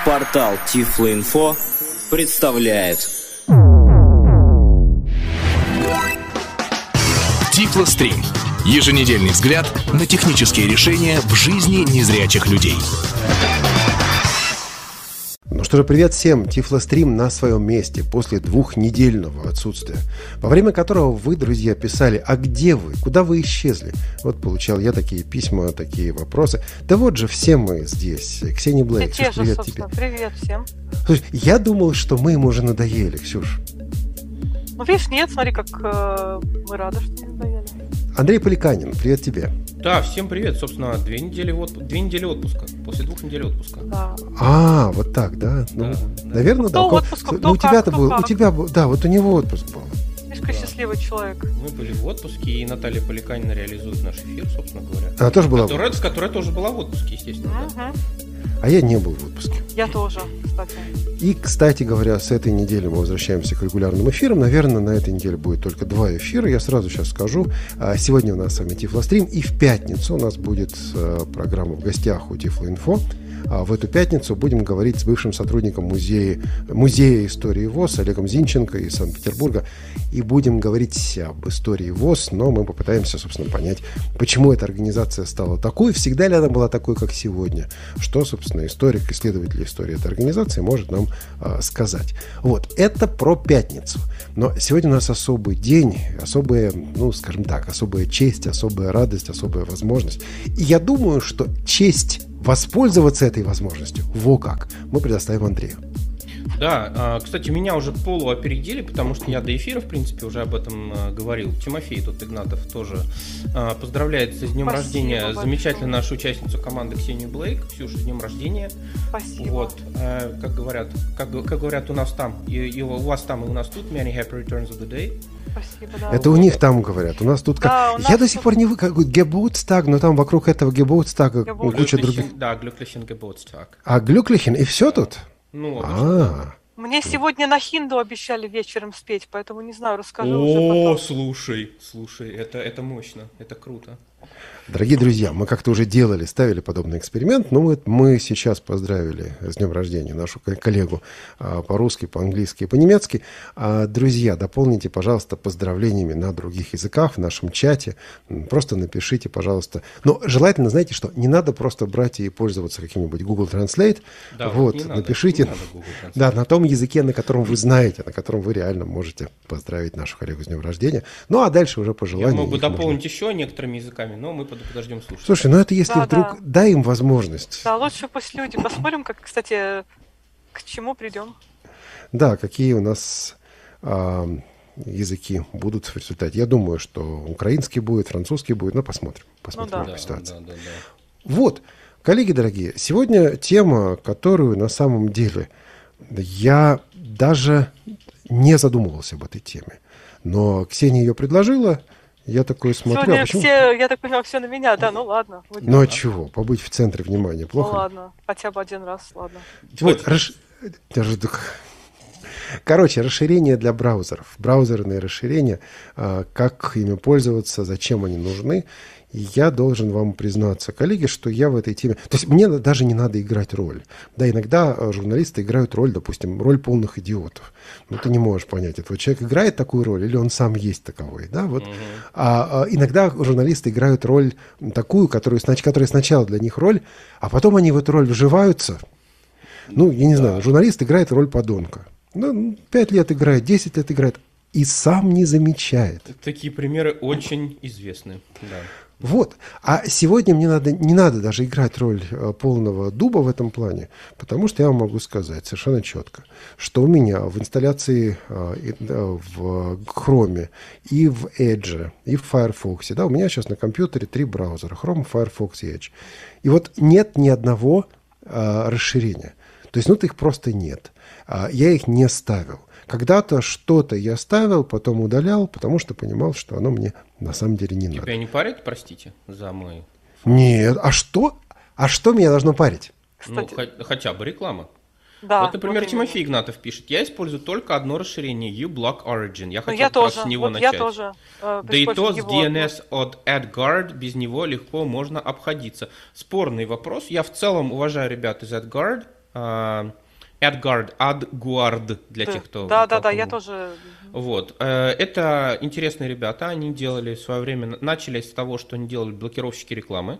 Портал Tiflo.info представляет Tiflo-стрим. Еженедельный взгляд на технические решения в жизни незрячих людей. Ну что же, привет всем! Tiflo-стрим на своем месте после двухнедельного отсутствия, во время которого вы, друзья, писали: а где вы? Куда вы исчезли? Вот получал я такие письма, такие вопросы. Да вот же все мы здесь. Ксения Блейк. Ксюш, привет тебе. Привет всем. Слушай, я думал, что мы им уже надоели, Ксюш. Ну, видишь, нет, смотри, как мы рады, что не надоели. Андрей Поликанин, привет тебе. Да, всем привет. Собственно, 2 недели отпуска. После 2 недель отпуска. Да. А, вот так, да? Ну, да. Наверное, кто да. Отпуск, ну, у тебя-то был, у тебя был, да, вот у него отпуск был. Слишком счастливый человек. Мы были в отпуске, и Наталья Поликанина реализует наш эфир, собственно говоря. Она тоже была которая тоже была в отпуске, естественно. Да. А я не был в отпуске. Я тоже, кстати. И, кстати говоря, с этой недели мы возвращаемся к регулярным эфирам. Наверное, на этой неделе будет только 2 эфира. Я сразу сейчас скажу. Сегодня у нас с вами Tiflo-стрим, и в пятницу у нас будет программа «В гостях» у Tiflo.info. В эту пятницу будем говорить с бывшим сотрудником музея истории ВОС Олегом Зинченко из Санкт-Петербурга. И будем говорить об истории ВОС, но мы попытаемся, собственно, понять, почему эта организация стала такой, всегда ли она была такой, как сегодня. Что, собственно, историк, исследователь истории этой организации может нам сказать. Вот, это про пятницу. Но сегодня у нас особый день, особая, ну, скажем так, особая честь, особая радость, особая возможность. И я думаю, что честь воспользоваться этой возможностью, во как, мы предоставим Андрею. Да, кстати, меня уже полуопередили, потому что я до эфира, в принципе, уже об этом говорил. Тимофей тут Игнатов тоже поздравляет с днем рождения большое. Замечательную нашу участницу команды Ксению Блейк. Ксюша, с днем рождения. Спасибо. Вот, как говорят у нас там, и у вас там, и у нас тут, many happy returns of the day. Спасибо, да. Это у них там говорят. У нас тут как... Я до сих пор не выкажу Гебутстаг, но там вокруг этого Гебутстага куча других... Да, Глюклихен Гебутстаг. А Глюклихен и все тут? Ну, Мне сегодня на хинду обещали вечером спеть, поэтому не знаю, расскажу уже потом. О, слушай, это мощно, это круто. Дорогие друзья, мы как-то уже ставили подобный эксперимент, но вот мы сейчас поздравили с днем рождения нашу коллегу по-русски, по-английски и по-немецки. Друзья, дополните, пожалуйста, поздравлениями на других языках в нашем чате. Просто напишите, пожалуйста. Но желательно, знаете что, не надо просто брать и пользоваться каким-нибудь Google Translate. Да, вот, напишите да, на том языке, на котором вы знаете, на котором вы реально можете поздравить нашу коллегу с днем рождения. Ну, а дальше уже по желанию. Я могу дополнить еще некоторыми языками, но мы подождем слушать. Слушай, ну это если вдруг дай им возможность. Да, лучше пусть люди. Посмотрим, как, кстати, к чему придем. Да, какие у нас языки будут в результате. Я думаю, что украинский будет, французский будет, но посмотрим по ситуации. Да. Вот, коллеги дорогие, сегодня тема, которую на самом деле я даже не задумывался об этой теме. Но Ксения ее предложила. Я такой смотрю, сегодня я так понял, все на меня, да, ну ладно. Ну а чего, побыть в центре внимания плохо? Ну ладно, хотя бы один раз, ладно. Вот, короче, расширения для браузеров, браузерные расширения, как ими пользоваться, зачем они нужны. И я должен вам признаться, коллеги, что я в этой теме... То есть мне даже не надо играть роль. Да, иногда журналисты играют роль, допустим, роль полных идиотов. Ну, ты не можешь понять, этот человек играет такую роль или он сам есть таковой. Да? Вот. А иногда журналисты играют роль такую, которая сначала для них роль, а потом они в эту роль вживаются. Ну, я не знаю, журналист играет роль подонка. Ну, 5 лет играет, 10 лет играет, и сам не замечает. Такие примеры очень известны, да. Вот. А сегодня мне не надо даже играть роль полного дуба в этом плане, потому что я вам могу сказать совершенно четко, что у меня в инсталляции в Chrome и в Edge, и в Firefox, да, у меня сейчас на компьютере 3 браузера, Chrome, Firefox и Edge. И вот нет ни одного расширения. То есть, их просто нет. Я их не ставил. Когда-то что-то я ставил, потом удалял, потому что понимал, что оно мне на самом деле не надо. Тебя не парит, простите, за мой... Нет, а что? А что меня должно парить? Ну, хотя бы реклама. Да, вот, например, Тимофей Игнатов пишет: я использую только одно расширение uBlock Origin. Я хотел как раз с него начать. Я тоже. Да и то с DNS от AdGuard без него легко можно обходиться. Спорный вопрос. Я в целом уважаю ребят из AdGuard. AdGuard для тех, кто... Да, я тоже... Вот. Это интересные ребята, они делали в свое время, начали с того, что они делали блокировщики рекламы.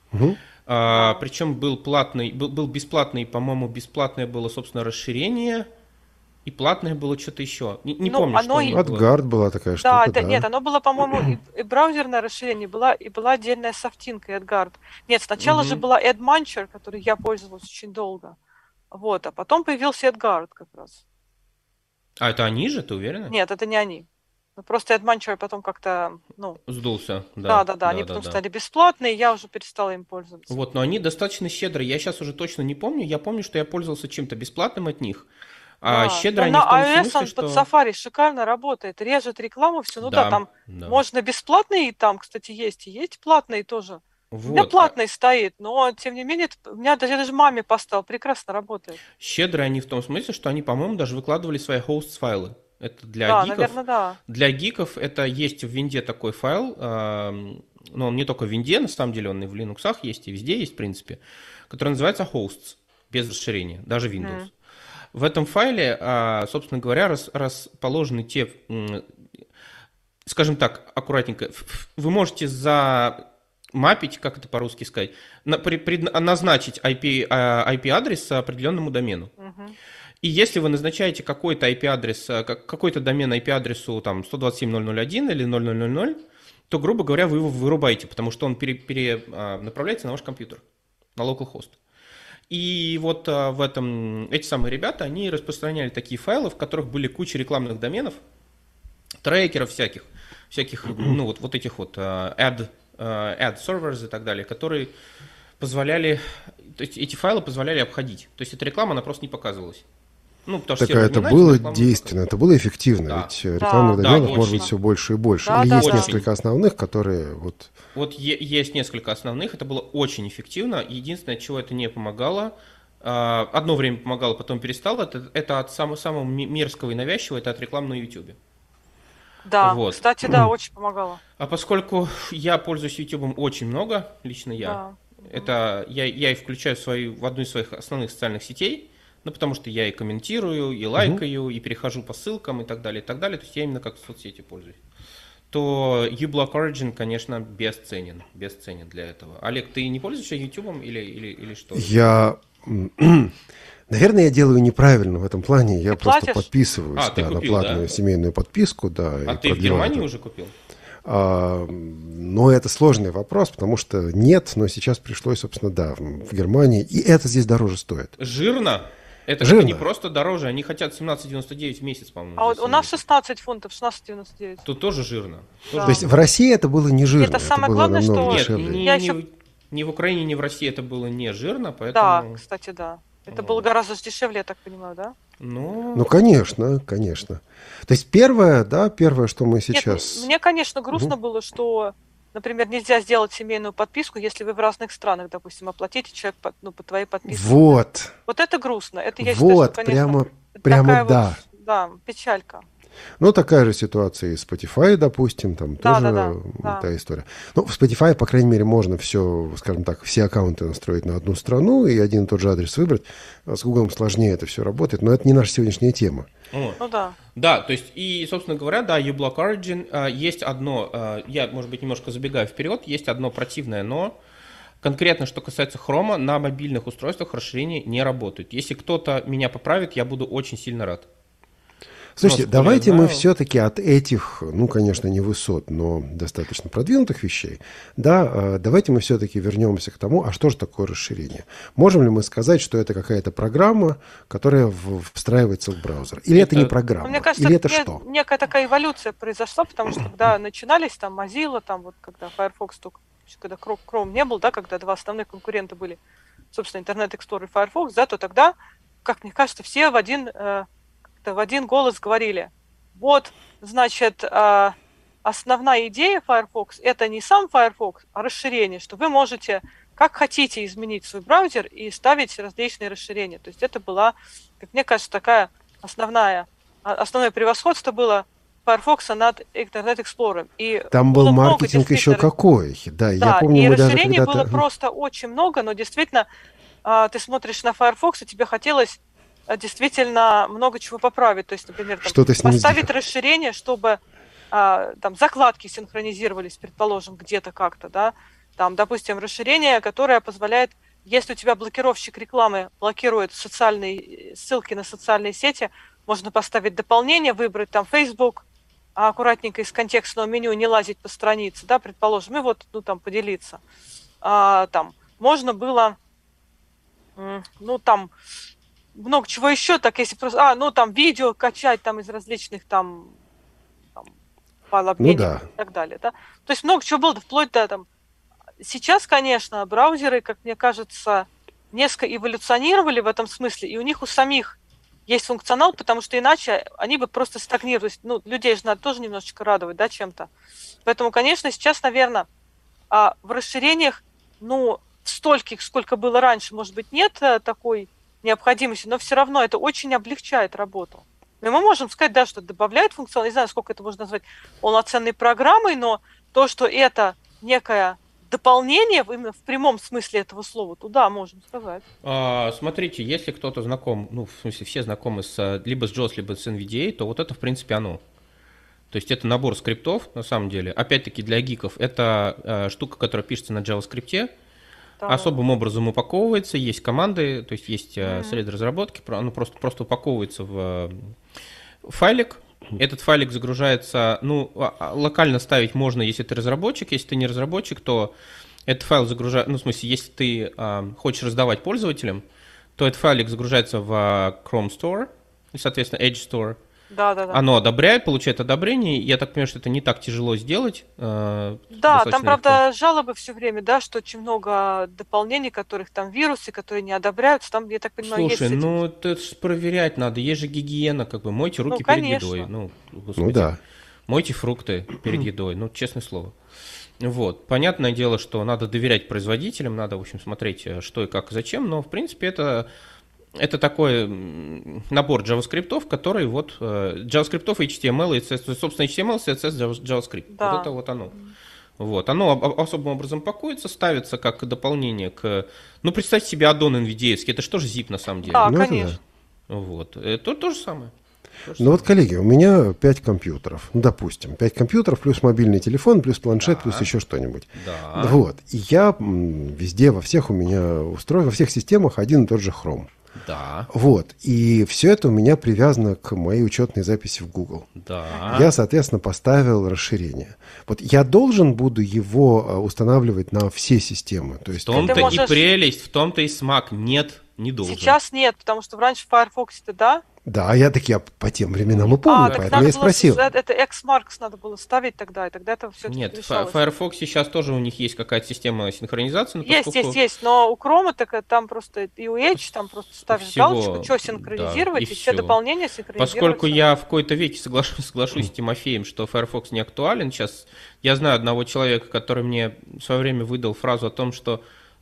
Причем был бесплатный, по-моему, бесплатное было, собственно, расширение, и платное было что-то еще. Не помню, что оно было. AdGuard была такая штука, да. Нет, оно было, по-моему, и браузерное расширение, и была отдельная софтинка AdGuard. Нет, сначала же была AdMuncher, которой я пользовалась очень долго. Вот, а потом появился AdGuard как раз. А это они же, ты уверена? Нет, это не они. Просто AdMuncher потом как-то, сдулся. Да, они потом стали бесплатные, и я уже перестала им пользоваться. Вот, но они достаточно щедрые. Я сейчас уже точно не помню. Я помню, что я пользовался чем-то бесплатным от них. Щедрые они в том смысле, что... под Safari шикарно работает, режет рекламу, все. Там можно бесплатные, там, кстати, есть платные тоже. Вот. У меня платный стоит, но, тем не менее, у меня даже маме поставил, прекрасно работает. Щедрые они в том смысле, что они, по-моему, даже выкладывали свои hosts-файлы. Это для гиков. Наверное, да. Для гиков это есть в винде такой файл, но он не только в винде, на самом деле он и в Linux есть, и везде есть, в принципе, который называется hosts, без расширения, даже Windows. В этом файле, собственно говоря, расположены те, скажем так, аккуратненько, вы можете замапить, как это по-русски сказать, назначить IP-адрес определенному домену. И если вы назначаете какой-то IP-адрес, какой-то домен IP-адресу там 127.0.0.1 или 0.0.0.0, то, грубо говоря, вы его вырубаете, потому что он направляется на ваш компьютер, на localhost. И вот в этом эти самые ребята, они распространяли такие файлы, в которых были куча рекламных доменов, трекеров всяких вот этих вот ad servers и так далее, которые позволяли, то есть эти файлы позволяли обходить. То есть эта реклама, она просто не показывалась. Так это было действенно, это было эффективно, ведь рекламных доменов может быть все больше и больше. Или есть несколько основных, которые вот... Вот есть несколько основных, это было очень эффективно. Единственное, от чего это не помогало, одно время помогало, потом перестало, это от самого мерзкого и навязчивого, это от рекламы на YouTube. Да, кстати, да, очень помогало. А поскольку я пользуюсь YouTube очень много, лично я, я и включаю в одну из своих основных социальных сетей, потому что я и комментирую, и лайкаю, и перехожу по ссылкам и так далее, то есть я именно как в соцсети пользуюсь. То uBlock Origin, конечно, бесценен для этого. Олег, ты не пользуешься YouTube или что? Наверное, я делаю неправильно в этом плане. Я просто подписываюсь на платную семейную подписку. А ты в Германии уже купил? Но это сложный вопрос, потому что нет, но сейчас пришлось, собственно, в Германии. И это здесь дороже стоит. Жирно? Это не просто дороже, они хотят 17,99 в месяц, по-моему. А у нас 16 фунтов, 16,99. Тут тоже жирно. Да. То есть в России это было не жирно. Это самое главное, что... Ни в Украине, ни в России это было не жирно, поэтому... Да, кстати, да. Это было гораздо дешевле, я так понимаю, да? Ну, конечно. То есть первое, что мы сейчас... Мне, конечно, грустно было, что, например, нельзя сделать семейную подписку, если вы в разных странах, допустим, оплатите человек по твоей подписке. Вот это грустно. Это, я считаю, что, конечно, прямо да. Печалька. Такая же ситуация и с Spotify, допустим, там тоже та история. В Spotify, по крайней мере, можно все, скажем так, все аккаунты настроить на одну страну и один и тот же адрес выбрать. С Google сложнее это все работает, но это не наша сегодняшняя тема. Да, то есть, и, собственно говоря, uBlock Origin есть одно, я, может быть, немножко забегаю вперед, есть одно противное но. Конкретно, что касается Chrome, на мобильных устройствах расширения не работают. Если кто-то меня поправит, я буду очень сильно рад. Слушайте, давайте мы все-таки от этих, конечно, не высот, но достаточно продвинутых вещей, давайте мы все-таки вернемся к тому, а что же такое расширение? Можем ли мы сказать, что это какая-то программа, которая встраивается в браузер? Или это не программа? Мне кажется, или это что? Некая такая эволюция произошла, потому что когда начинались там Mozilla, когда Firefox только, когда Chrome не был, когда два основных конкурента были, собственно, Internet Explorer и Firefox, то тогда, как мне кажется, все в один голос говорили, значит, основная идея Firefox – это не сам Firefox, а расширение, что вы можете, как хотите, изменить свой браузер и ставить различные расширения. То есть это была, как мне кажется, такая основное превосходство было Firefox над Internet Explorer. И там был маркетинг еще какой. Да, я помню, и расширений было просто очень много, но действительно ты смотришь на Firefox, и тебе хотелось действительно много чего поправить. То есть, например, поставить расширение, чтобы там закладки синхронизировались, предположим, где-то как-то, да. Там, допустим, расширение, которое позволяет, если у тебя блокировщик рекламы блокирует ссылки на социальные сети, можно поставить дополнение, выбрать там Facebook, аккуратненько из контекстного меню не лазить по странице, да, предположим, и вот, там поделиться. Там можно было, там много чего еще, так если просто, там видео качать там из различных там файлообменников и так далее, да. То есть много чего было, вплоть до там. Сейчас, конечно, браузеры, как мне кажется, несколько эволюционировали в этом смысле, и у них у самих есть функционал, потому что иначе они бы просто стагнировали. Людей же надо тоже немножечко радовать, да, чем-то. Поэтому, конечно, сейчас, наверное, в расширениях, стольких, сколько было раньше, может быть, нет такой необходимости, но все равно это очень облегчает работу. И мы можем сказать, да, что добавляет функционал, не знаю, сколько это можно назвать полноценной программой, но то, что это некое дополнение, именно в прямом смысле этого слова, туда можем сказать. Смотрите, если кто-то знаком, в смысле все знакомы либо с JAWS, либо с NVDA, то вот это, в принципе, оно. То есть это набор скриптов, на самом деле. Опять-таки для гиков это штука, которая пишется на JavaScript, особым образом упаковывается, есть команды, то есть есть среды разработки, оно просто упаковывается в файлик. Этот файлик загружается, локально ставить можно, если ты разработчик, если ты не разработчик, то этот файл загружается, в смысле, если ты хочешь раздавать пользователям, то этот файлик загружается в Chrome Store, и, соответственно, Edge Store. Да. Оно одобряет, получает одобрение. Я так понимаю, что это не так тяжело сделать. Да, там, правда, жалобы все время, да, что очень много дополнений, которых там вирусы, которые не одобряются. Там, я так понимаю, есть... это проверять надо. Есть же гигиена, мойте руки перед едой. Господи. Да. Мойте фрукты перед едой. Честное слово. Вот. Понятное дело, что надо доверять производителям, надо, в общем, смотреть, что и как и зачем, но, в принципе, это такой набор JavaScript, который JavaScript, HTML и CSS, собственно, HTML, CSS, JavaScript. Да. Вот это вот оно. Вот. Оно особым образом пакуется, ставится как дополнение к... представьте себе аддон NVDA, это что же zip на самом деле? Да, конечно. Вот. Это то же самое. Коллеги, у меня 5 компьютеров. Допустим, 5 компьютеров плюс мобильный телефон, плюс планшет, плюс еще что-нибудь. Да. Вот. И я везде, во всех у меня во всех системах один и тот же Chrome. Да. Вот. И все это у меня привязано к моей учетной записи в Google. Да. Я, соответственно, поставил расширение. Вот я должен буду его устанавливать на все системы. То есть... В том-то и прелесть, в том-то и смак. Нет, не должен. Сейчас нет, потому что раньше в Firefox-то да. Да, я по тем временам и помню, поэтому я спросил. Это X-Marks надо было ставить тогда, и тогда это все Нет, в Firefox сейчас тоже у них есть какая-то система синхронизации. Есть, но у Chrome там просто и у Edge, там просто ставишь галочку, что синхронизировать, и все дополнения синхронизировать. Поскольку я в какой-то веке соглашусь с Тимофеем, что Firefox не актуален, сейчас я знаю одного человека, который мне в свое время выдал фразу о том, что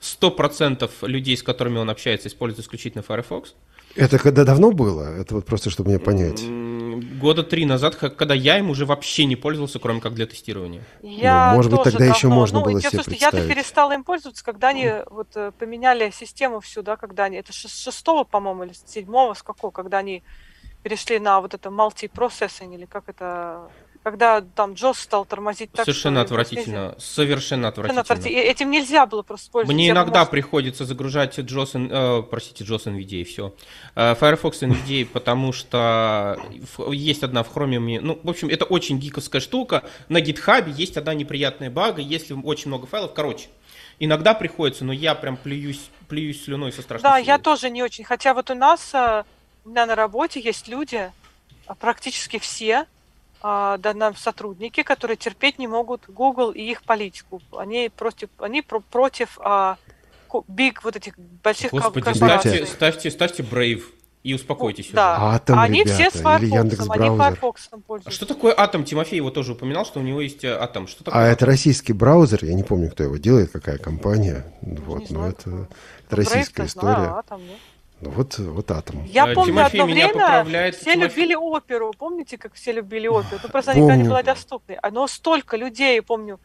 100% людей, с которыми он общается, используют исключительно Firefox. Это когда давно было? Это вот просто, чтобы мне понять. 3 года назад, когда я им уже вообще не пользовался, кроме как для тестирования. Может быть, тогда еще можно было себе представить. Я-то перестала им пользоваться, когда они поменяли систему всю, да, когда они... Это с 6-го, по-моему, или с 7-го, с какого, когда они перешли на вот это multi-processing, или как это... Когда там JAWS стал тормозить так, совершенно отвратительно. Совершенно отвратительно. Этим нельзя было просто пользоваться. Мне иногда приходится загружать JAWS NVDA, все. Firefox NVDA, потому что есть одна в Chromium. В общем, это очень гиковская штука. На GitHub есть одна неприятная бага, если очень много файлов. Короче, иногда приходится, но я прям плююсь слюной со страшной силой. Да, я тоже не очень. Хотя вот у меня на работе есть люди, практически все, нам сотрудники, которые терпеть не могут Google и их политику. Они против big вот этих больших корпораций. Ставьте Brave и успокойтесь. Да. Atom, они ребята, все с Firefox, они Firefox пользуются. А что такое Atom? Тимофей его тоже упоминал, что у него есть Atom. Что такое Atom? Это российский браузер, я не помню, кто его делает, какая компания. Но это российская история. Вот Atom. Я помню, одно время все любили оперу. Помните, как все любили оперу? Просто она никогда не была доступной. Но столько людей, помню,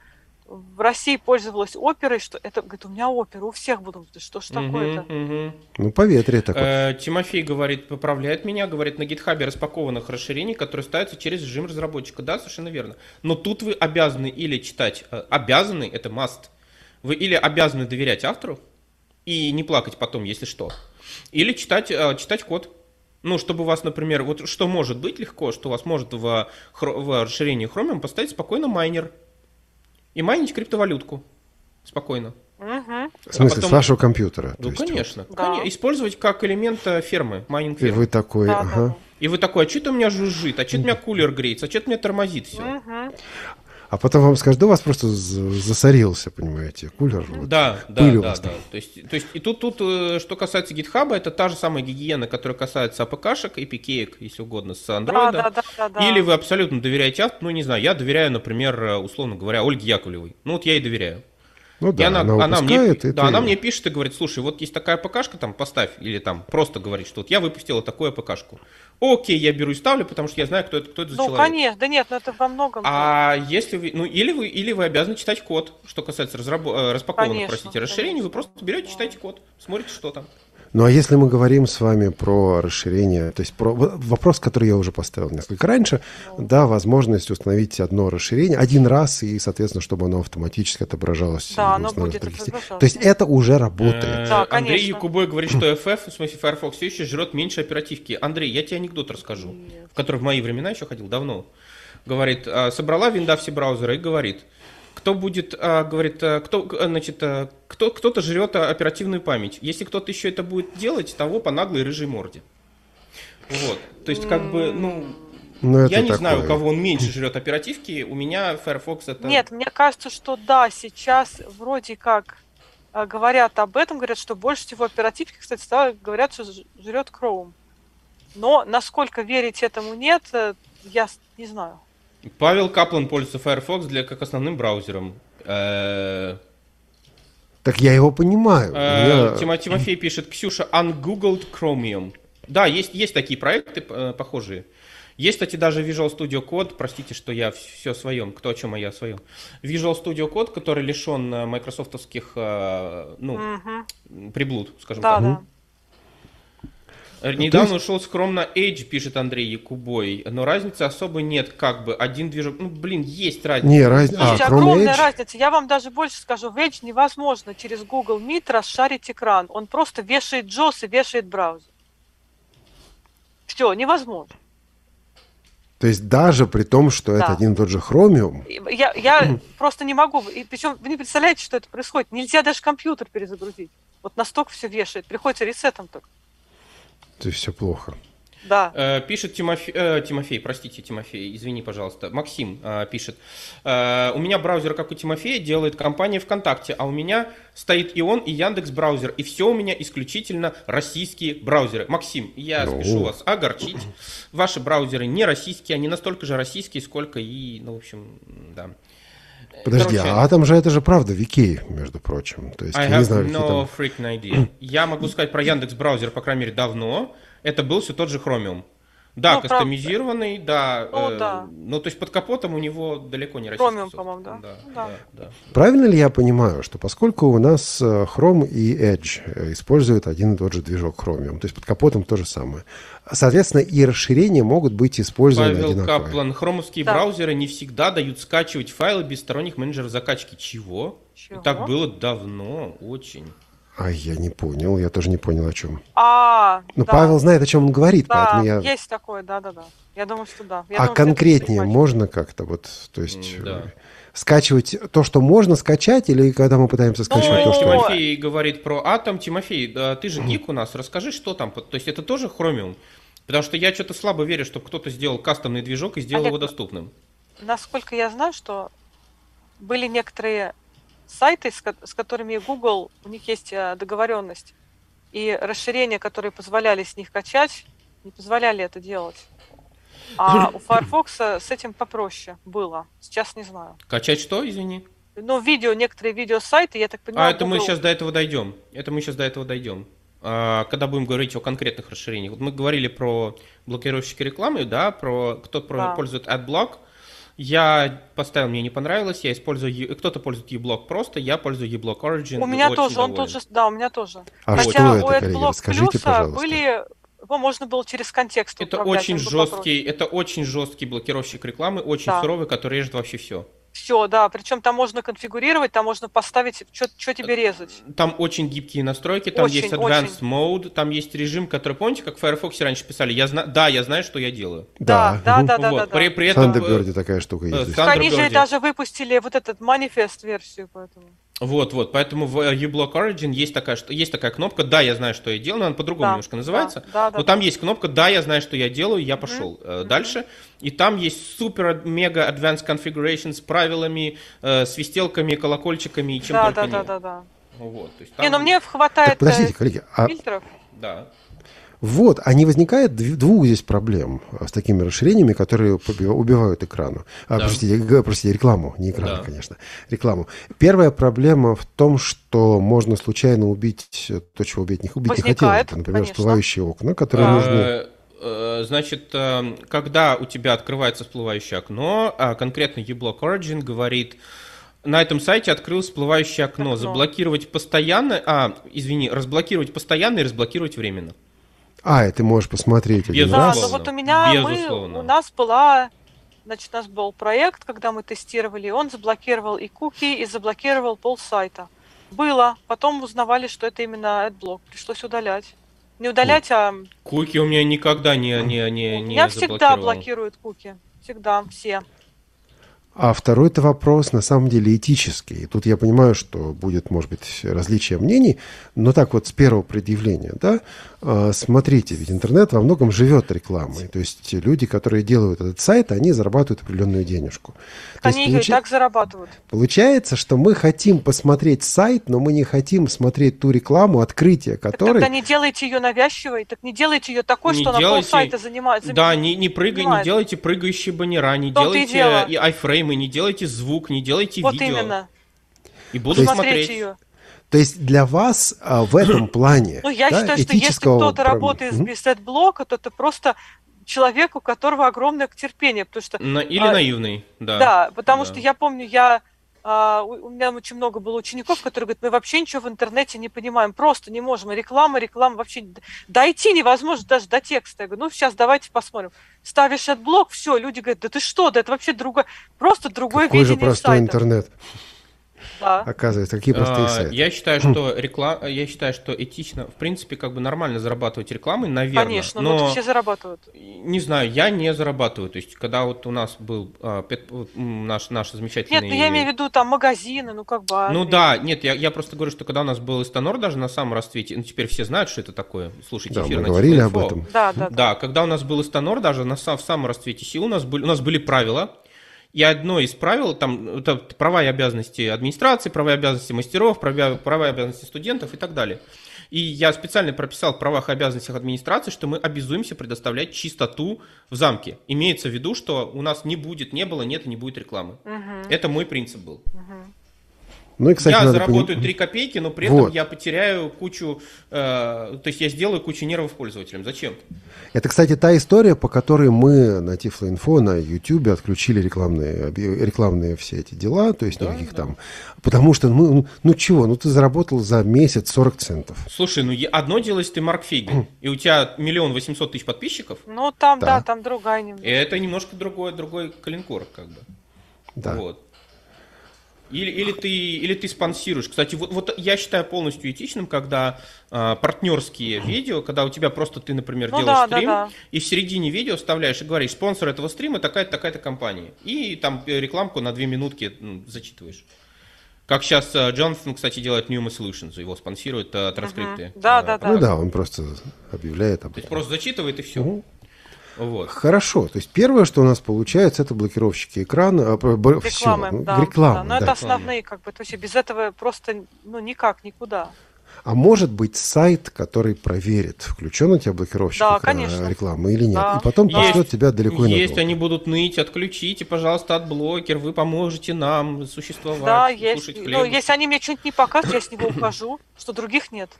в России пользовалась оперой, что это, говорит, у меня опера, у всех будут, что ж такое-то? Ну, поветрие такое. Тимофей говорит, поправляет меня, говорит, на гитхабе распакованных расширений, которые ставятся через режим разработчика. Да, совершенно верно. Но тут вы обязаны или читать, обязаны, это must, вы или обязаны доверять автору и не плакать потом, если что, или читать код. Ну, чтобы у вас, например, вот что может быть легко, что у вас может в расширении Chromium поставить спокойно майнер и майнить криптовалютку спокойно. Угу. В смысле, с вашего компьютера? Ну, конечно. Да. Конечно. Использовать как элемент фермы, майнинг И фермы. вы такой, Да, ага. да. И вы такой, а что-то у меня жужжит, а что-то у меня кулер греется, а что-то меня тормозит все. Угу. А потом вам скажут, да у вас просто засорился, понимаете, кулер. Вот, Да. пыль у То вас там. есть и тут, что касается GitHub, это та же самая гигиена, которая касается APK-шек, APK-ек, если угодно, с Android. Да. Или вы абсолютно доверяете автору, ну не знаю, я доверяю, например, условно говоря, Ольге Яковлевой. Ну вот я ей доверяю. Ну да, И она выпускает, выпускает, она мне пишет и говорит, слушай, вот есть такая АПКшка, там поставь, или там просто говорит, что вот я выпустила такую АПКшку. Окей, я беру и ставлю, потому что я знаю, кто это за человек. Ну, конечно, да нет, но это во многом. А если вы, ну или вы обязаны читать код, что касается распакованных, Конечно, расширений, вы конечно. просто берете, читаете код, смотрите, что там. Ну, а если мы говорим с вами про расширение, то есть про вопрос, который я уже поставил несколько раньше, да, возможность установить одно расширение один раз, и, соответственно, чтобы оно автоматически отображалось. Да, в оно основных будет других отображаться. То есть это уже работает. Да, Андрей конечно. Якубой говорит, что FF, в смысле Firefox, все еще жрет меньше оперативки. Андрей, я тебе анекдот расскажу, в который в мои времена еще ходил давно. Говорит, собрала винда все браузеры и говорит, кто-то жрет оперативную память. Если кто-то еще это будет делать, того по наглой рыжей морде. Вот. То есть, как бы, Ну, это я не такое. знаю, у кого он меньше жрет оперативки, у меня Firefox это... Нет, мне кажется, что да, сейчас вроде как говорят об этом, говорят, что больше всего оперативки, кстати, говорят, что жрет Chrome. Но насколько верить этому нет, я не знаю. Павел Каплан пользуется Firefox как основным браузером. Так я его понимаю. Тимофей пишет, Ксюша, Ungoogled Chromium. Да, есть такие проекты похожие. Есть, кстати, даже Visual Studio Code, простите, что я все о своем, кто о чем, а я о своем. Visual Studio Code, который лишен майкрософтовских приблуд, скажем так. Да. Недавно ушел скромно на Edge, пишет Андрей Якубой, но разницы особо нет, как бы, один движок, есть разница. Не, разница. Слушайте, кроме огромная Edge? разница. Я вам даже больше скажу, в Edge невозможно через Google Meet расшарить экран. Он просто вешает JAWS и вешает браузер. Все, невозможно. То есть даже при том, что это Да. один и тот же Chromium, Я просто не могу. И причем вы не представляете, что это происходит. Нельзя даже компьютер перезагрузить. Вот настолько все вешает. Приходится ресетом только. то есть все плохо. Да. Пишет Тимофей, извини, пожалуйста. Максим пишет. У меня браузер, как у Тимофея, делает компания ВКонтакте, а у меня стоит и он, и Яндекс браузер, и все у меня исключительно российские браузеры. Максим, я спешу вас огорчить. Ваши браузеры не российские, они настолько же российские, сколько и, в общем, да. Подожди, Короче, а там же это же правда VK, между прочим. То есть, I я не have знаю, какие no там... freaking idea. Я могу сказать про Яндекс браузер, по крайней мере, давно. Это был все тот же Chromium. Да, Ну, кастомизированный, да. да. То есть под капотом у него далеко не российский. Chromium, по-моему, да? Да. Правильно ли я понимаю, что поскольку у нас Chrome и Edge используют один и тот же движок Chromium, то есть под капотом то же самое, соответственно, и расширения могут быть использованы Павел одинаковые. Каплан, хромовские Да. браузеры не всегда дают скачивать файлы без сторонних менеджеров закачки. Чего? Чего? И так было давно, очень. А я не понял, я тоже не понял, о чем. Да. Павел знает, о чем он говорит, Да, поэтому я... есть такое, да. Я думаю, что да. Я А думаю, что это конкретнее понимать. можно как-то то есть Да. скачивать то, что можно скачать, или когда мы пытаемся скачивать то, что... Тимофей говорит про Atom. Тимофей, да, ты же гик у нас, расскажи, что там. То есть это тоже Chromium? Потому что я что-то слабо верю, чтобы кто-то сделал кастомный движок и сделал Олег, его доступным. Насколько я знаю, что были некоторые сайты, с которыми Google, у них есть договоренность, и расширения, которые позволяли с них качать, не позволяли это делать. А у Firefox с этим попроще было. Сейчас не знаю. Качать что, извини? Ну, некоторые видеосайты, я так понимаю, Это мы Google- сейчас до этого дойдем. Когда будем говорить о конкретных расширениях. Вот мы говорили про блокировщики рекламы, да, про кто Да. пользует AdBlock. Я поставил, мне не понравилось, я использую, кто-то пользует uBlock просто, я пользую uBlock Origin. У меня тоже, он тоже, да, у меня тоже. А Хотя что это, у коллеги, AdBlock расскажите, Plus пожалуйста. его можно было через контекст управлять. Это очень жесткий блокировщик рекламы, очень суровый, который режет вообще все. Все, да, причем там можно конфигурировать, там можно поставить, что тебе резать. Там очень гибкие настройки, там есть Advanced Mode, там есть режим, который, помните, как в Firefox раньше писали, я знаю, что я делаю. Да. При этом... В Thunderbird такая штука есть. Они же даже выпустили вот этот манифест-версию, поэтому... Вот, поэтому в uBlock Origin есть такая кнопка «Да, я знаю, что я делаю», но она по-другому немножко называется, но там есть кнопка «Да, я знаю, что я делаю», я пошел дальше, и там есть супер-мега advanced configuration с правилами, свистелками, колокольчиками и чем только нет. Да. Вот, то есть там... но мне хватает подождите, коллеги, фильтров. Да. Вот, а не возникает двух здесь проблем с такими расширениями, которые убивают экрану. Простите, рекламу, не экран, конечно, рекламу. Первая проблема в том, что можно случайно убить то, чего убить не хотелось. Например, всплывающие окна, которые нужны... Значит, когда у тебя открывается всплывающее окно, конкретно uBlock Origin говорит... На этом сайте открылось всплывающее окно. Заблокировать постоянно... разблокировать постоянно и разблокировать временно. Ты можешь посмотреть один раз. Да, но вот у нас был проект, когда мы тестировали, он заблокировал и куки, и заблокировал полсайта. Было, потом узнавали, что это именно AdBlock, пришлось удалять. Не удалять, Куки у меня никогда не у меня всегда блокируют куки, всегда, все. А второй-то вопрос, на самом деле, этический. И тут я понимаю, что будет, может быть, различие мнений, но так вот с первого предъявления, да, смотрите, ведь интернет во многом живет рекламой. То есть люди, которые делают этот сайт, они зарабатывают определенную денежку. Они ее и так зарабатывают. Получается, что мы хотим посмотреть сайт, но мы не хотим смотреть ту рекламу, открытие которой... Так тогда не делайте ее навязчивой, так не делайте ее такой, что она полсайта занимает. Да, не делайте прыгающие баннера, не делайте и айфреймы, не делайте звук, не делайте видео. Вот именно. И буду смотреть ее. То есть для вас в этом плане я считаю, что если кто-то работает без AdBlock, то это просто человек, у которого огромное терпение. Потому что, или наивный, да. Да, потому что я помню, у меня очень много было учеников, которые говорят, мы вообще ничего в интернете не понимаем, просто не можем. Реклама вообще... Дойти невозможно даже до текста. Я говорю, сейчас давайте посмотрим. Ставишь AdBlock, все, люди говорят, да ты что, да это вообще просто другое видение сайта. Какой же простой интернет. Да. Оказывается, какие простые сайты. Я считаю, что этично, в принципе, нормально зарабатывать рекламой, наверное. Конечно, но все зарабатывают. Не знаю, я не зарабатываю. То есть, когда вот у нас был наш замечательный... Нет, я имею в виду там магазины, я просто говорю, что когда у нас был Эстонор даже на самом расцвете, теперь все знают, что это такое. Слушайте эфир мы на говорили об этом. Да, когда у нас был Эстонор даже в самом расцвете сил, у нас были правила. И одно из правил, это права и обязанности администрации, права и обязанности мастеров, права и обязанности студентов и так далее. И я специально прописал в правах и обязанностях администрации, что мы обязуемся предоставлять чистоту в замке. Имеется в виду, что у нас не было, нет и не будет рекламы. Это мой принцип был. Ну, и, кстати, я заработаю 3 копейки, но при этом я потеряю кучу, то есть я сделаю кучу нервов пользователям. Зачем? Это, кстати, та история, по которой мы на Tiflo.info, на YouTube отключили рекламные все эти дела, то есть никаких там. Потому что, ты заработал за месяц 40 центов. Слушай, одно дело, если ты Марк Фейгин, и у тебя 1 800 000 подписчиков. Там другая немножко. Это немножко другой коленкор, Да. Вот. Или ты спонсируешь. Кстати, вот я считаю полностью этичным, когда партнерские видео, когда у тебя просто ты, например, делаешь стрим, и в середине видео вставляешь и говоришь, спонсор этого стрима такая-то компания. И там рекламку на 2 минутки зачитываешь. Как сейчас Джонатан, кстати, делает Numa Solutions, его спонсируют транскрипты. Да. Он просто объявляет об этом. То есть просто зачитывает и все. Вот. Хорошо. То есть первое, что у нас получается, это блокировщики экрана. Рекламы, рекламы, но это основные, то есть без этого просто никак, никуда. А может быть сайт, который проверит, включен у тебя блокировщик рекламы или нет, и потом пошлет тебя далеко и надолго. Есть, они будут ныть, отключите, пожалуйста, отблокер, вы поможете нам существовать, да, есть. Если они мне что-нибудь не показывают, я с него ухожу, что других нет.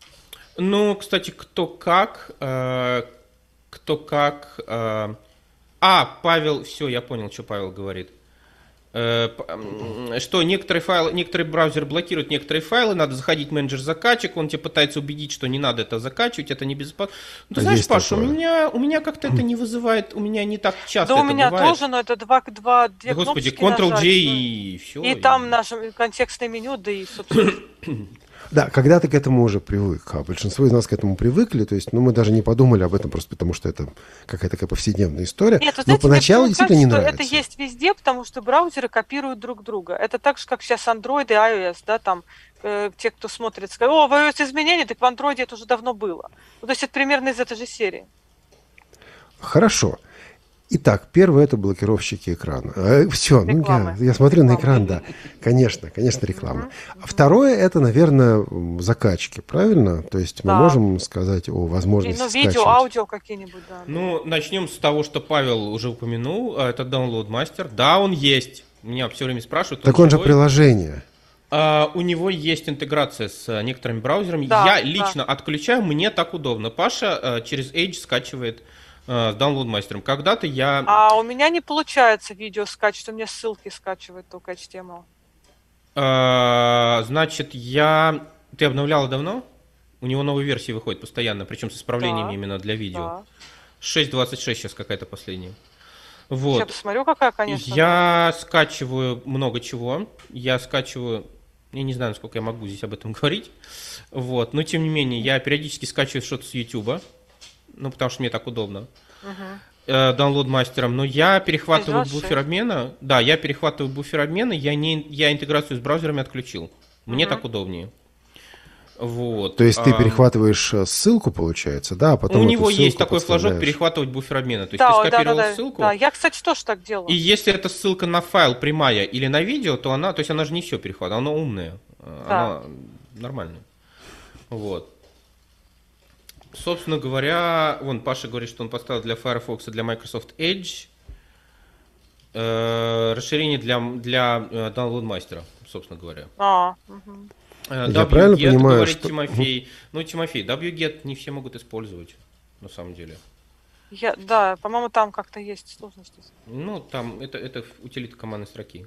Кстати, кто как Павел, все, я понял, что Павел говорит. Что некоторые браузеры блокируют некоторые файлы, надо заходить в менеджер закачек, он тебя пытается убедить, что не надо это закачивать, это не безопасно. Ну, ты знаешь, Паша, у меня как-то это не вызывает, у меня не так часто это бывает. Да у меня тоже, но это две кнопочки Господи, Ctrl-J нажать, и все. И там наше контекстное меню, да и, собственно... Да, когда ты к этому уже привык, а большинство из нас к этому привыкли, то есть, мы даже не подумали об этом просто потому, что это какая-то такая повседневная история. Нет, но поначалу действительно не нравится. Это есть везде, потому что браузеры копируют друг друга. Это так же, как сейчас Android и iOS, да, там те, кто смотрит, скажут, в iOS изменения, так в Android это уже давно было. Ну, то есть это примерно из этой же серии. Хорошо. Итак, первое — это блокировщики экрана. Все, я смотрю на экран, да. Конечно, реклама. А второе — это, наверное, закачки, правильно? То есть мы можем сказать о возможности скачивать. Видео, аудио какие-нибудь, да. Начнем с того, что Павел уже упомянул. Это Download Master. Да, он есть. Меня все время спрашивают. Так он же приложение. У него есть интеграция с некоторыми браузерами. Я лично отключаю, мне так удобно. Паша через Edge скачивает с Download Master. Когда-то я... у меня не получается видео скачивать, у меня ссылки скачивает только HTML. Значит, Ты обновляла давно? У него новые версии выходят постоянно, причем с исправлениями именно для видео. 6.26 сейчас какая-то последняя. Вот. Я посмотрю, какая, конечно. Я скачиваю много чего. Я не знаю, насколько я могу здесь об этом говорить. Вот. Но, тем не менее, я периодически скачиваю что-то с YouTube. Потому что мне так удобно. Download мастером. Но я перехватываю буфер обмена. Да, я перехватываю буфер обмена. Я интеграцию с браузерами отключил. Мне так удобнее. Вот. То есть ты перехватываешь ссылку, получается, да? А потом у него есть такой флажок перехватывать буфер обмена. То есть ты скопировал ссылку. Да, я, кстати, тоже так делаю. И если эта ссылка на файл прямая или на видео, то она же не все перехватывает. Она умная. Она нормальная. Вот. Собственно говоря, Паша говорит, что он поставил для Firefox и для Microsoft Edge расширение для Download Master, собственно говоря. Я правильно понимаю, говорит что... Тимофей. Тимофей, wget не все могут использовать, на самом деле. Да, по-моему, там как-то есть сложности. Там это утилита командной строки.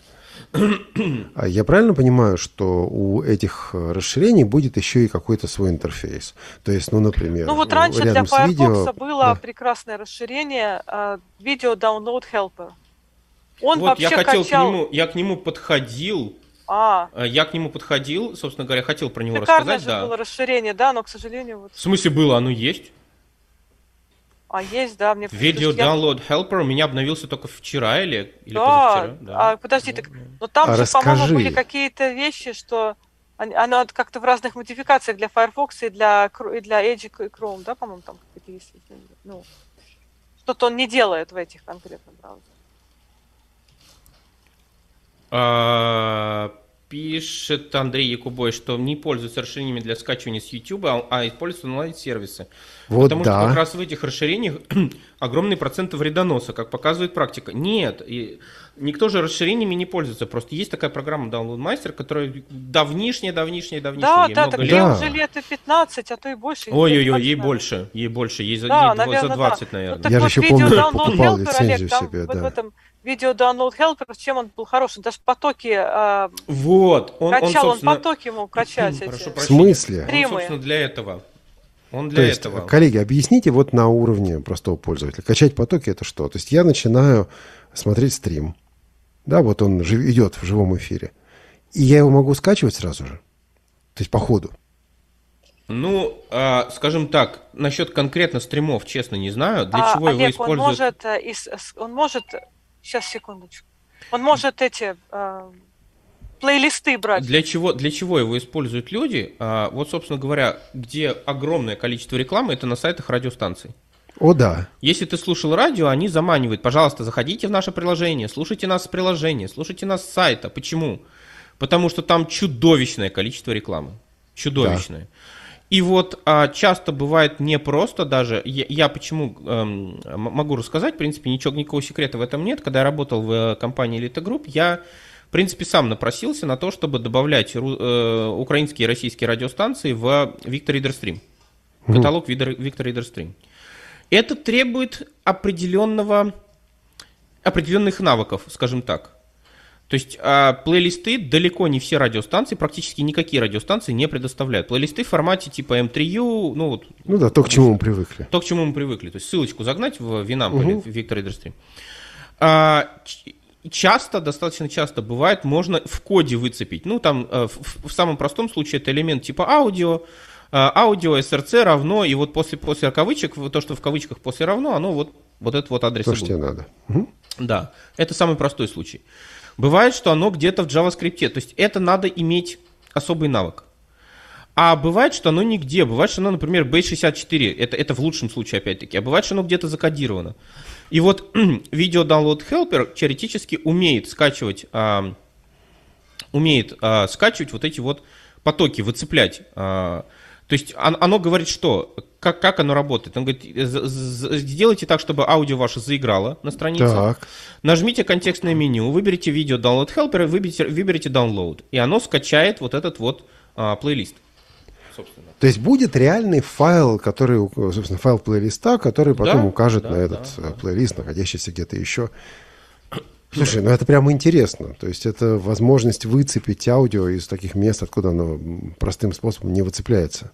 Я правильно понимаю, что у этих расширений будет еще и какой-то свой интерфейс? То есть, например, раньше для Firefox было прекрасное расширение Video Download Helper. Он вообще я к нему подходил. Я к нему подходил, собственно говоря, хотел про него рассказать. Шикарное же было расширение, но, к сожалению... В смысле было? Оно есть? Есть, да. Video Download Helper у меня обновился только вчера или позавчера. Да. Подожди, но там же, по-моему, были какие-то вещи, что оно как-то в разных модификациях для Firefox и для Edge и Chrome, да, по-моему, там какие-то есть. Что-то он не делает в этих конкретных браузерах. Пишет Андрей Якубой, что не пользуются расширениями для скачивания с YouTube, а используют онлайн-сервисы. Потому что как раз в этих расширениях огромный процент вредоноса, как показывает практика. Нет, никто же расширениями не пользуется. Просто есть такая программа Download Master, которая давнишняя. Да, так ей уже лет 15, а то и больше. Ой-ой-ой, ей больше, ей за 20, наверное. Я же еще помню, покупал лицензию себе, в этом Video Download Helper, чем он был хороший? Даже потоки он потоки мог качать. В смысле? Он, собственно, для этого. Коллеги, объясните на уровне простого пользователя. Качать потоки — это что? То есть я начинаю смотреть стрим. Да, он идет в живом эфире. И я его могу скачивать сразу же? То есть по ходу? Скажем так, насчет конкретно стримов, честно, не знаю. Для чего его используют? Он может... Сейчас, секундочку. Он может эти плейлисты брать. Для чего его используют люди? Собственно говоря, где огромное количество рекламы, это на сайтах радиостанций. О, да. Если ты слушал радио, они заманивают. Пожалуйста, заходите в наше приложение, слушайте нас с приложения, слушайте нас с сайта. Почему? Потому что там чудовищное количество рекламы. Чудовищное. Да. И часто бывает непросто даже, я почему могу рассказать, в принципе, никакого секрета в этом нет. Когда я работал в компании Elite Group, я, в принципе, сам напросился на то, чтобы добавлять украинские и российские радиостанции в Victor Reader Stream, каталог Victor Reader Stream. Это требует определенного определенных навыков, скажем так. То есть плейлисты далеко не все радиостанции, практически никакие радиостанции не предоставляют. Плейлисты в формате типа M3U, Ну да, то, к чему мы привыкли. То, к чему мы привыкли. То есть ссылочку загнать в Winamp или в Victor Reader Stream. Достаточно часто бывает, можно в коде выцепить. Там в самом простом случае это элемент типа аудио, src равно, и вот после кавычек, то, что в кавычках после равно, оно вот этот вот адрес. То, что тебе надо. Да, это самый простой случай. Бывает, что оно где-то в JavaScript, то есть это надо иметь особый навык. А бывает, что оно нигде, бывает, что оно, например, Base64, это в лучшем случае опять-таки, а бывает, что оно где-то закодировано. И вот Video Download Helper теоретически умеет скачивать вот эти вот потоки, выцеплять. То есть оно говорит, что, как оно работает. Он говорит, сделайте так, чтобы аудио ваше заиграло на странице. Так. Нажмите контекстное меню, выберите Video Download Helper и выберите Download. И оно скачает вот этот вот плейлист. Собственно. То есть будет реальный файл, собственно, файл плейлиста, который потом укажет на этот плейлист, находящийся где-то еще. Слушай, это прямо интересно. То есть это возможность выцепить аудио из таких мест, откуда оно простым способом не выцепляется.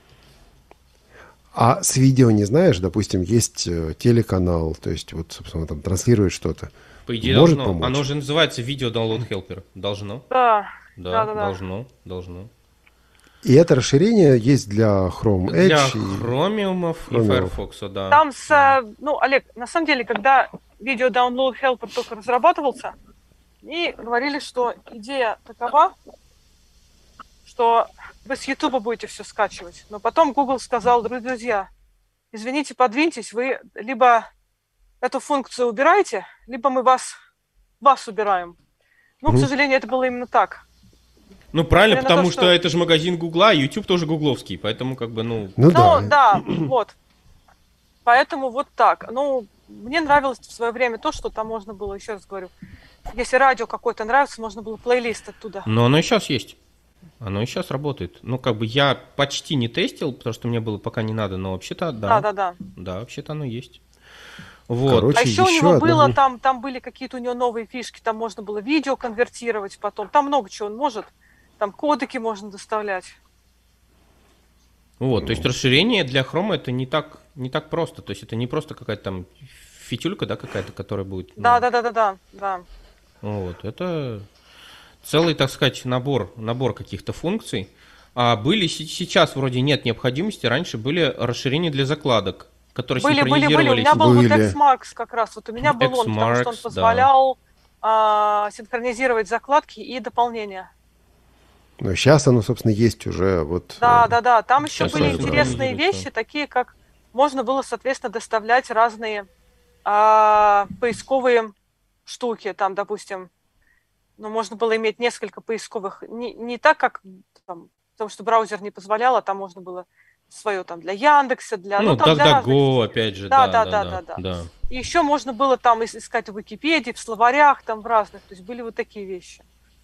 А с видео не знаешь, допустим, есть телеканал, то есть вот, собственно, там транслирует что-то. По идее может должно. Помочь? Оно же называется Video Download Helper. Должно. Да. Должно. И это расширение есть для Chrome Edge. Для Chromium и Firefox, да. Там Олег, на самом деле, когда Video Download Helper только разрабатывался, и говорили, что идея такова, что вы с YouTube будете все скачивать. Но потом Google сказал: друзья, извините, подвиньтесь, вы либо эту функцию убираете, либо мы вас убираем. К сожалению, это было именно так. Правильно, потому что это же магазин Гугла, а YouTube тоже гугловский, поэтому да, вот. Поэтому вот так. Мне нравилось в свое время то, что там можно было, еще раз говорю, если радио какое-то нравится, можно было плейлист оттуда. Но оно и сейчас есть. Оно и сейчас работает. Я почти не тестил, потому что мне было пока не надо, но вообще-то да. Да. Да, вообще-то оно есть. Вот. Короче, еще у него было, там были какие-то у него новые фишки, там можно было видео конвертировать потом, там много чего он может, там кодеки можно доставлять. Вот, то есть расширение для Chrome это не так просто, то есть это не просто какая-то там фитюлька, да, какая-то, которая будет... Да. Вот, это целый, так сказать, набор каких-то функций. А были сейчас вроде нет необходимости, раньше были расширения для закладок, которые синхронизировались. Были. У меня был вот Xmarks как раз, вот у меня был он, потому что он позволял синхронизировать закладки и дополнения. Но сейчас оно, собственно, есть уже. Да. Там еще были интересные вещи, такие как можно было, соответственно, доставлять разные поисковые штуки. Там, допустим, можно было иметь несколько поисковых. Не так, как там, потому что браузер не позволял, а там можно было свое там для Яндекса, для... DuckDuckGo, опять же. Да. И еще можно было там искать в Википедии, в словарях, там в разных. То есть были вот такие вещи.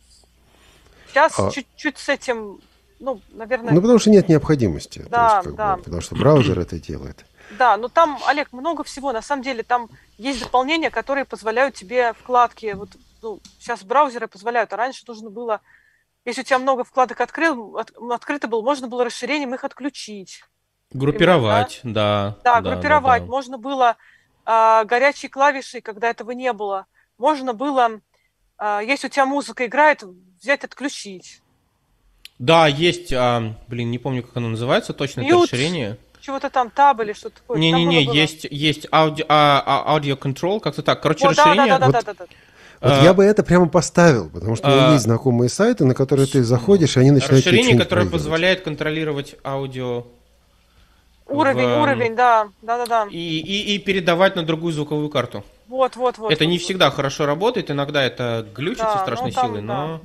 Сейчас чуть-чуть с этим, наверное... потому что нет необходимости. Да. Потому что браузер это делает. Да, но там, Олег, много всего. На самом деле там есть дополнения, которые позволяют тебе вкладки... сейчас браузеры позволяют, а раньше нужно было... Если у тебя много вкладок открыто было, можно было расширением их отключить. Группировать, например, да. Группировать. Да. Можно было горячие клавиши, когда этого не было. Можно было... если у тебя музыка играет, взять, отключить. Да, есть, не помню, как оно называется, точно это расширение. Чего-то там, таб или что-то такое. Есть audio control, как-то так. Короче, расширение. Да. Я бы это прямо поставил, потому что у меня есть знакомые сайты, на которые ты заходишь, и они начинают... Расширение, которое позволяет контролировать аудио... Уровень, да. И передавать на другую звуковую карту. Вот. Это не всегда хорошо работает, иногда это глючит со страшной силой, но...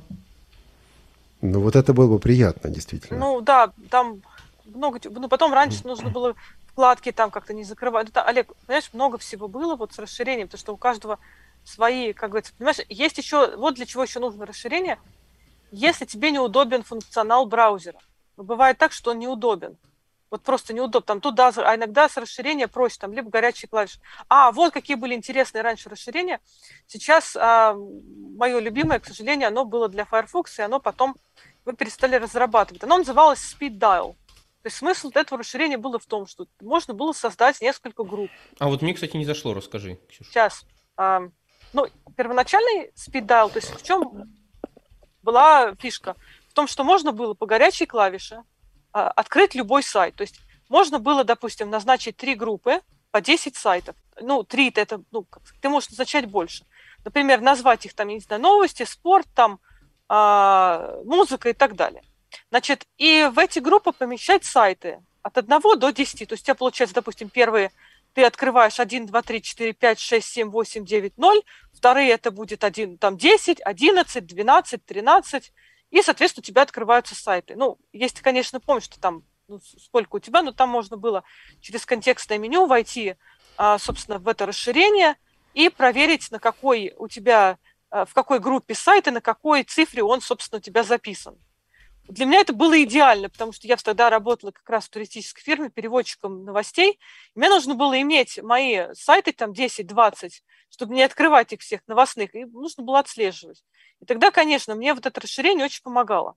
Ну, вот это было бы приятно, действительно. Там много... потом раньше нужно было вкладки там как-то не закрывать. Олег, понимаешь, много всего было вот с расширением, потому что у каждого свои, как говорится, понимаешь, есть еще... Вот для чего еще нужно расширение. Если тебе неудобен функционал браузера. Бывает так, что он неудобен. Вот просто неудобно. Там туда, а иногда с расширения проще, там либо горячие клавиши. Вот какие были интересные раньше расширения. Сейчас мое любимое, к сожалению, оно было для Firefox, и оно потом вы перестали разрабатывать. Оно называлось Speed Dial. То есть смысл этого расширения было в том, что можно было создать несколько групп. А вот мне, кстати, не зашло, расскажи, Ксюша. Сейчас. Первоначальный Speed Dial, то есть в чем была фишка? В том, что можно было по горячей клавише открыть любой сайт. То есть можно было, допустим, назначить 3 группы по 10 сайтов. 3 это, ты можешь назначать больше. Например, назвать их там, я не знаю, новости, спорт, там, музыка и так далее. Значит, и в эти группы помещать сайты от 1 до 10. То есть у тебя получается, допустим, первые ты открываешь 1, 2, 3, 4, 5, 6, 7, 8, 9, 0. Вторые это будет 10, 11, 12, 13. И, соответственно, у тебя открываются сайты. Если ты, конечно, помнишь, что там, сколько у тебя, но там можно было через контекстное меню войти, собственно, в это расширение и проверить, на какой у тебя, в какой группе сайта, на какой цифре он, собственно, у тебя записан. Для меня это было идеально, потому что я тогда работала как раз в туристической фирме переводчиком новостей. И мне нужно было иметь мои сайты, там 10-20, чтобы не открывать их всех новостных, и нужно было отслеживать. И тогда, конечно, мне вот это расширение очень помогало.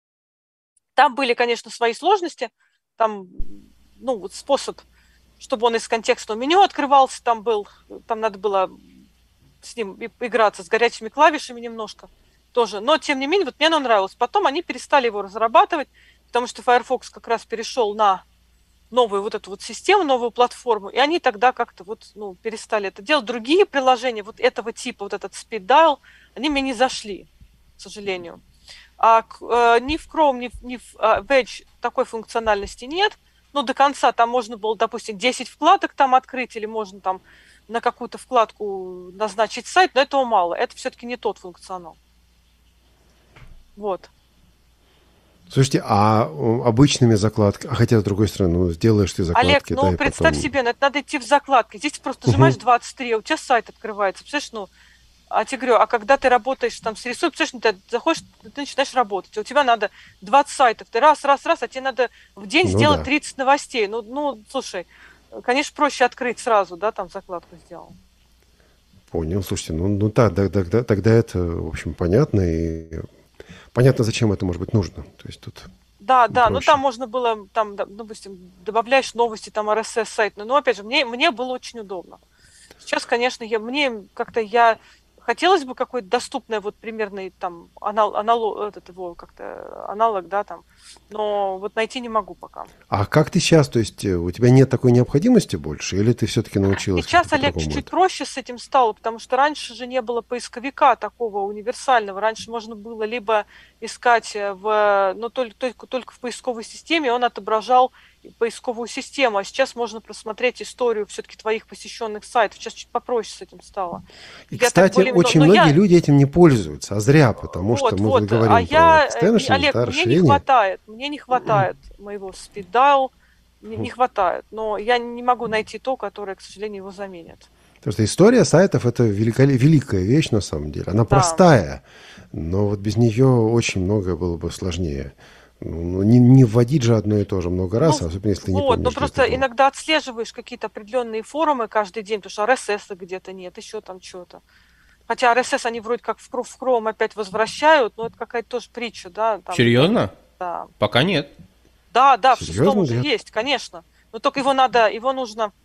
Там были, конечно, свои сложности. Там, способ, чтобы он из контекстного меню открывался, там надо было с ним играться, с горячими клавишами немножко тоже. Но, тем не менее, мне оно нравилось. Потом они перестали его разрабатывать, потому что Firefox как раз перешел на новую вот эту вот систему, новую платформу, и они тогда как-то перестали это делать. Другие приложения вот этого типа, вот этот Speed Dial, они мне не зашли, к сожалению. Ни в Chrome, ни в Edge такой функциональности нет. До конца там можно было, допустим, 10 вкладок там открыть, или можно там на какую-то вкладку назначить сайт, но этого мало. Это все-таки не тот функционал. Вот. Слушайте, а обычными закладками, хотя с другой стороны, сделаешь ты закладки. Олег, представь себе, это надо идти в закладки. Здесь ты просто нажимаешь 23, а у тебя сайт открывается. Представляешь, а тебе говорю, когда ты работаешь там с рисунком, представляешь, ты заходишь, ты начинаешь работать, у тебя надо 20 сайтов, ты раз, а тебе надо в день сделать 30 новостей. Слушай, конечно, проще открыть сразу, да, там закладку сделал. Понял, слушайте, тогда это, в общем, понятно, и понятно, зачем это может быть нужно. То есть тут да, там можно было, там, допустим, добавляешь новости, там RSS-сайт, но опять же, мне было очень удобно. Сейчас, конечно, хотелось бы какой-то доступный примерный там аналог, да, там, но найти не могу пока. А как ты сейчас, то есть у тебя нет такой необходимости больше, или ты все-таки научилась? Сейчас, Олег, чуть-чуть проще с этим стало, потому что раньше же не было поисковика такого универсального. Раньше можно было либо искать только в поисковой системе, он отображал поисковую систему, а сейчас можно просмотреть историю все-таки твоих посещенных сайтов. Сейчас чуть попроще с этим стало. И, кстати, очень многие люди этим не пользуются, а зря, потому что мы говорим про экстеншн, Олег, мне не хватает моего Speed Dial, не хватает, но я не могу найти то, которое, к сожалению, его заменит. Потому что история сайтов – это великая вещь на самом деле. Она простая, но вот без нее очень многое было бы сложнее. Не вводить же одно и то же много раз, особенно если ты не помнишь. Просто иногда отслеживаешь какие-то определенные форумы каждый день, потому что RSS где-то нет, еще там что-то. Хотя RSS они вроде как в Chrome опять возвращают, но это какая-то тоже притча, да. Там, серьезно? Да. Пока нет. Да, в 6-м уже есть, конечно. Но только его нужно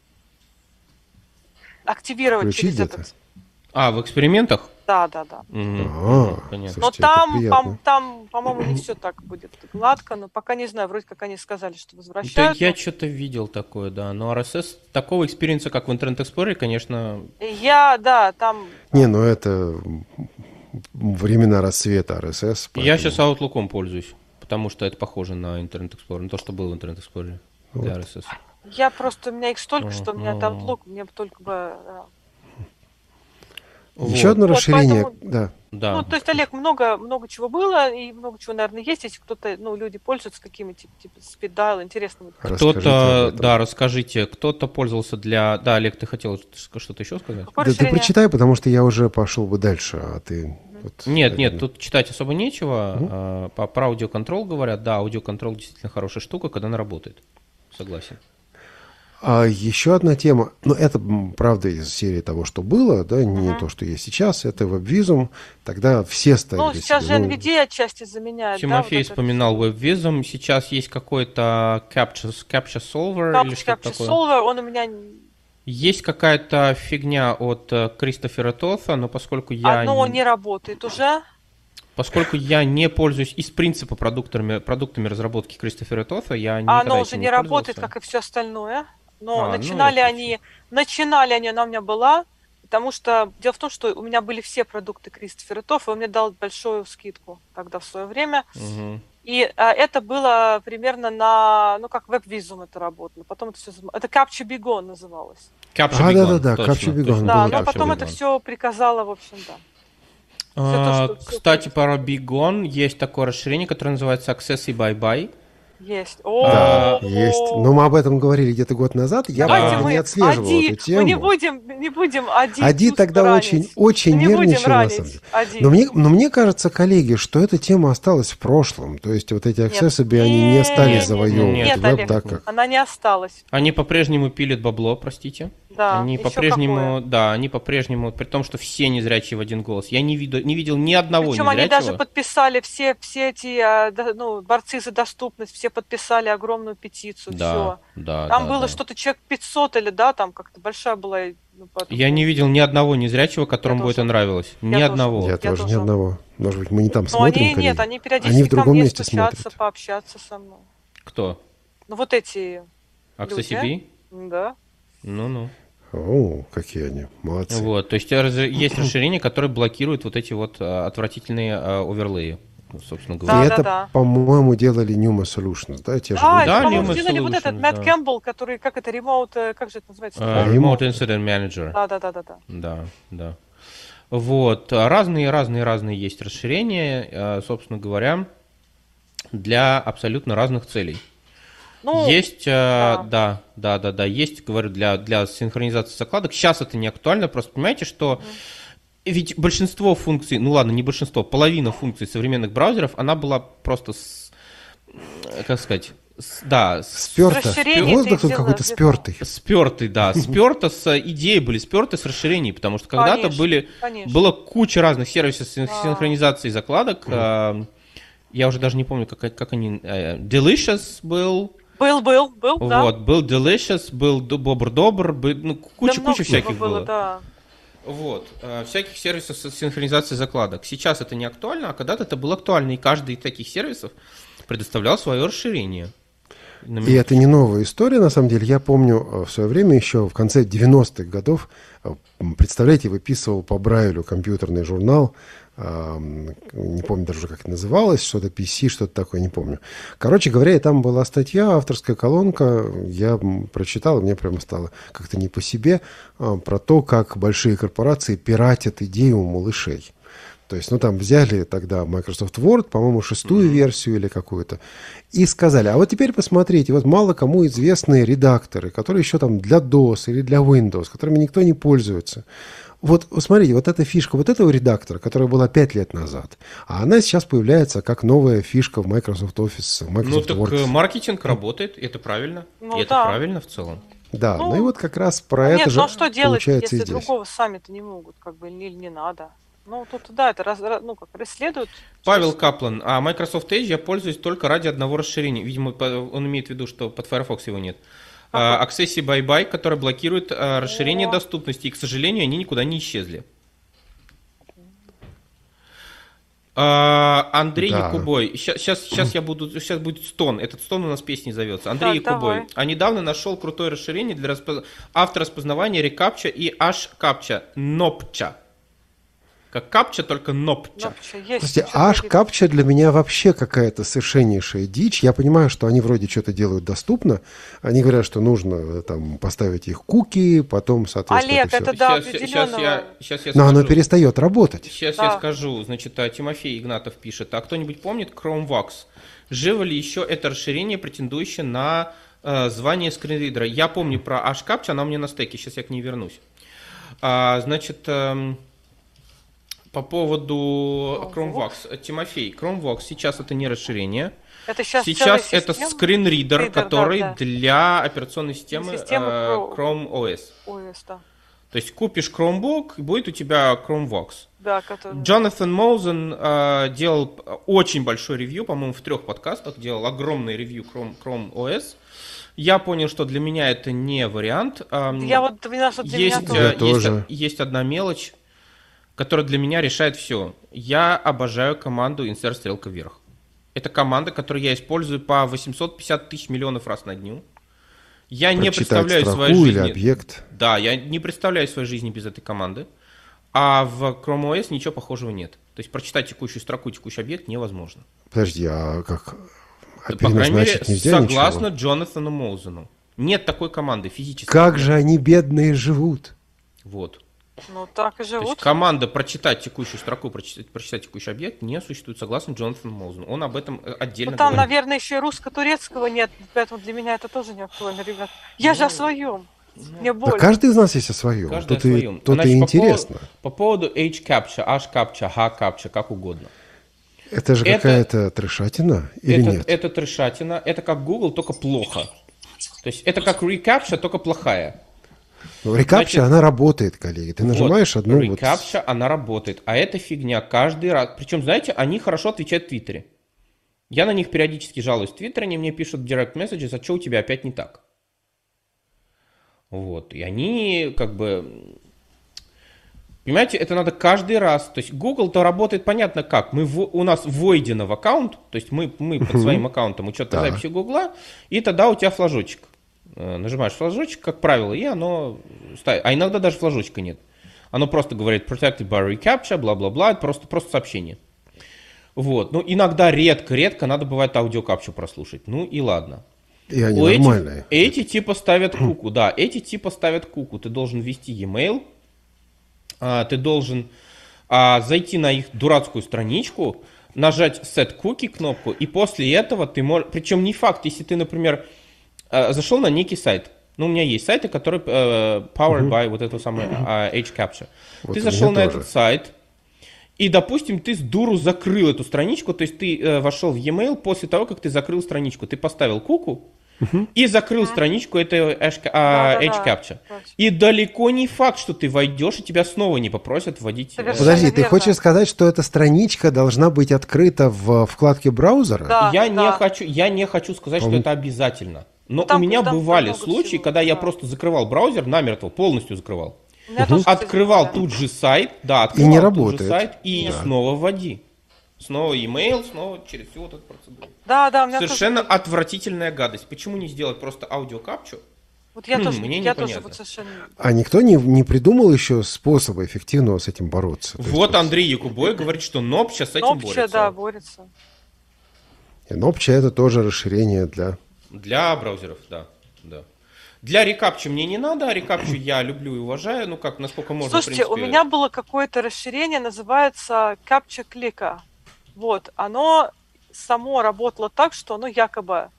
активировать включить через этот. В экспериментах? Да. Понятно. Но там, по-моему, не все так будет гладко, но пока не знаю, вроде как они сказали, что возвращают. Да, я что-то видел такое, да, но RSS, такого экспириенса, как в Internet Explorer, конечно... там... это времена расцвета RSS. Поэтому... Я сейчас Outlook'ом пользуюсь, потому что это похоже на Internet Explorer, на то, что было в Internet Explorer для RSS. У меня их столько, что у меня это Outlook, мне бы только бы... Еще одно расширение, поэтому, да. То есть, Олег, много чего было, и много чего, наверное, есть, если кто-то, люди пользуются какими-то типа Speed Dial интересными. Расскажите, кто-то пользовался для... Да, Олег, ты хотел что-то еще сказать? Ты прочитай, потому что я уже пошел бы дальше, а ты... Нет, тут читать особо нечего. Про аудиоконтрол говорят, да, аудиоконтрол действительно хорошая штука, когда она работает. согласен. А еще одна тема, но это, правда, из серии того, что было, да, не то, что есть сейчас, это WebVisum, тогда все ставили Ну, сейчас же NVIDIA отчасти заменяет. Тимофей да, вспоминал WebVisum, сейчас есть какой-то Capture Solver или что-то такое. Solver, он у меня... Есть какая-то фигня от Кристофера Тофа, но поскольку я... Одно не работает уже. Поскольку я не пользуюсь из принципа продуктами разработки Кристофера Тофа, я никогда Оно уже не работает, как и все остальное. Но начинали они, она у меня была, потому что дело в том, что у меня были все продукты Кристофера Тофа, и он мне дал большую скидку тогда в свое время. Угу. И это было примерно на, как WebVisum это работало. Потом это все, это Capture Begon называлось. Capture Begon, да, Capture Begon. Да, но потом это все приказало, в общем, да. Кстати, про Begon есть такое расширение, которое называется Access Bye-Bye. Есть. Да, есть. Но мы об этом говорили где-то год назад. Я не отслеживал эту тему. Мы не будем Ади тогда очень нервничал, на самом деле. Но мне кажется, коллеги, что эта тема осталась в прошлом. То есть вот эти Accessible, они не стали завоевывать веб, так как... Она не осталась. Они по-прежнему пилят бабло, простите. Да, они по-прежнему, при том, что все незрячие в один голос. Я не видел ни одного незрячего. Причем они даже подписали, все эти борцы за доступность, все подписали огромную петицию. Да, все. Да, там было что-то человек 500 или, там как-то большая была... Я не видел ни одного незрячего, которому бы это нравилось. Ни одного. Я тоже ни одного. Может быть, мы не там смотрим, коллеги? Нет, они периодически в другом месте смотрят. Пообщаться со мной. Кто? Вот эти Accessible? Да. Ну-ну. О, какие они, молодцы. Вот, то есть есть расширение, которое блокирует вот эти вот отвратительные оверлеи, собственно говоря. И это, по-моему, делали Numa Solutions, да? Те же по-моему, делали вот этот Мэтт Кэмпбелл, который, как это, Remote, как же это называется? Remote Incident Manager. Да. Вот, разные есть расширения, собственно говоря, для абсолютно разных целей. Есть, есть, говорю, для синхронизации закладок. Сейчас это не актуально, просто понимаете, что ведь большинство функций, не большинство, половина функций современных браузеров, она была просто, сперта. Воздух тут какой-то спертый. Сперто с идеи были сперты с расширений, потому что когда-то была куча разных сервисов синхронизации закладок. Я уже даже не помню, как они... Delicious был... Был, да. Вот, был Delicious, был Бобр-Добр, куча всяких было. Да. Вот, всяких сервисов синхронизации закладок. Сейчас это не актуально, а когда-то это было актуально, и каждый из таких сервисов предоставлял свое расширение. И это не новая история, на самом деле. Я помню, в свое время, еще в конце 90-х годов, представляете, выписывал по Брайлю компьютерный журнал, не помню даже, как это называлось, что-то PC, что-то такое, не помню. Короче говоря, и там была статья, авторская колонка, я прочитал, и мне прямо стало как-то не по себе, про то, как большие корпорации пиратят идею у малышей. То есть, там взяли тогда Microsoft Word, по-моему, 6-ю версию или какую-то, и сказали, а вот теперь посмотрите, вот мало кому известные редакторы, которые еще там для DOS или для Windows, которыми никто не пользуется. Вот, смотрите, вот эта фишка вот этого редактора, которая была 5 лет назад, а она сейчас появляется как новая фишка в Microsoft Office, в Microsoft Word. Маркетинг работает, это правильно, это правильно в целом. Да, и вот как раз про это же что делать, получается если и здесь. другого сами-то не могут, или не надо. Тут, это расследуют. Павел Каплан, а Microsoft Edge я пользуюсь только ради одного расширения. Видимо, он имеет в виду, что под Firefox его нет. Access Bye-Bye, который блокирует расширение доступности, и, к сожалению, они никуда не исчезли. Андрей Якубой, сейчас будет стон, этот стон у нас песней зовется. Андрей Якубой, недавно нашел крутое расширение для автораспознавания рекапча и аш-капча, нопча. Как капча, только нопча. Слушайте, аш-капча для меня вообще какая-то совершеннейшая дичь. Я понимаю, что они вроде что-то делают доступно. Они говорят, что нужно там поставить их куки, потом, соответственно, Олег, это до определенного... Но оно перестает работать. Сейчас я скажу. Значит, Тимофей Игнатов пишет. А кто-нибудь помнит ChromeVox? Живо ли еще это расширение, претендующее на звание скринридера? Я помню про аш-капча, она у меня на стеке. Сейчас я к ней вернусь. Значит... По поводу ChromeVox. Тимофей, ChromeVox сейчас это не расширение. Это сейчас это скринридер, который для операционной системы Chrome OS. Да. То есть купишь Chromebook, и будет у тебя ChromeVox. Да, который... Джонатан Моузен делал очень большой ревью, по-моему, в 3 подкастах, делал огромный ревью Chrome OS. Я понял, что для меня это не вариант. Есть одна мелочь, которая для меня решает все. Я обожаю команду insert стрелка вверх. Это команда, которую я использую по 850 тысяч миллионов раз на дню. Я не представляю свою жизнь. Или объект. Да, я не представляю своей жизни без этой команды. А в Chrome OS ничего похожего нет. То есть прочитать текущую строку, текущий объект невозможно. Подожди, а как? По крайней мере, согласно Джонатану Моузену. Нет такой команды физически. Как же они бедные живут? Вот. Ну так и живут. То есть команда прочитать текущую строку, прочитать текущий объект не существует, согласно Джонатану Моузену. Он об этом отдельно там, говорит. наверное, еще и русско-турецкого нет, поэтому для меня это тоже не актуально, ребят. Я же о своем. Мне больно. Да каждый из нас есть о своем. Каждый о своем. Тут и интересно. По поводу H-Captcha, H-Captcha, H-Captcha, как угодно. Это же какая-то трешатина или нет? Это трешатина. Это как Google, только плохо. То есть это как ReCAPTCHA, только плохая. ReCAPTCHA, она работает, коллеги. Ты нажимаешь одну... ReCAPTCHA, она работает. А эта фигня каждый раз... Причем, знаете, они хорошо отвечают в Твиттере. Я на них периодически жалуюсь в Твиттере, они мне пишут direct messages, а что у тебя опять не так? Вот. И они как бы... Понимаете, это надо каждый раз. То есть Google-то работает понятно как. У нас войдено в аккаунт, то есть мы под своим аккаунтом учетной записи Гугла, и тогда у тебя флажочек. Нажимаешь флажочек, как правило, и оно ставит. А иногда даже флажочка нет. Оно просто говорит protected by reCAPTCHA, бла-бла-бла, просто сообщение. Вот. Ну, иногда редко надо бывает аудиокапчу прослушать. Ну и ладно. И они нормальные. Эти типа ставят куку, да, эти типа ставят куку. Ты должен ввести e-mail, ты должен зайти на их дурацкую страничку, нажать Set Cookie кнопку, и после этого ты можешь... Причем не факт, если ты, например, зашел на некий сайт. Ну, у меня есть сайты, которые powered by вот эту самую H-Captcha. Вот ты зашел на этот сайт, и, допустим, ты с дуру закрыл эту страничку, то есть ты вошел в e-mail после того, как ты закрыл страничку. Ты поставил куку, и закрыл страничку этой H-Captcha. И далеко не факт, что ты войдешь, и тебя снова не попросят вводить... Подожди, ты хочешь сказать, что эта страничка должна быть открыта в вкладке браузера? Да, я не хочу сказать, что это обязательно. Но у меня бывали случаи, когда я просто закрывал браузер намертво, полностью закрывал. Открывал тут же сайт, и не работает. И снова вводи. Снова e-mail, снова через всю вот эту процедуру. Да, у меня совершенно отвратительная гадость. Почему не сделать просто аудиокапчу? Вот я тоже вот совершенно... А никто не придумал еще способа эффективного с этим бороться? Вот Андрей Якубой говорит, что Nopcha с этим борется. Nopcha, да, борется. И Nopcha это тоже расширение для браузеров, да. Для ReCAPTCHA мне не надо, а ReCAPTCHA я люблю и уважаю, насколько можно. Слушайте, у меня было какое-то расширение, называется Captcha Clicker. Вот, оно само работало так, что оно якобы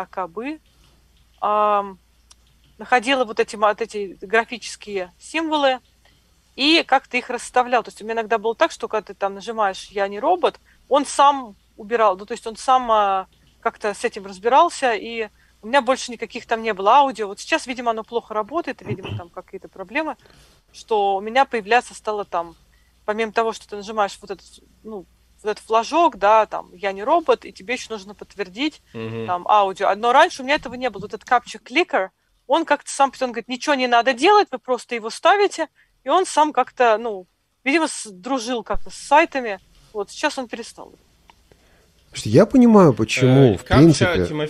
находило вот эти графические символы и как-то их расставлял. То есть у меня иногда было так, что когда ты там нажимаешь «Я не робот», он сам убирал, то есть он сам как-то с этим разбирался, и у меня больше никаких там не было аудио. Вот сейчас, видимо, оно плохо работает, видимо, там какие-то проблемы, что у меня появляться стало там, помимо того, что ты нажимаешь вот этот флажок, да, там, «Я не робот», и тебе еще нужно подтвердить там аудио. Но раньше у меня этого не было. Вот этот Captcha Clicker, он как-то сам, он говорит, ничего не надо делать, вы просто его ставите, и он сам как-то, видимо, дружил как-то с сайтами. Вот, сейчас он перестал. Я понимаю, почему, в принципе...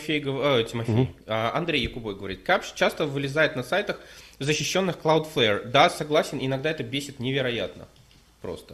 Андрей Якубой говорит, Captcha часто вылезает на сайтах, защищенных Cloudflare. Да, согласен, иногда это бесит невероятно. Просто.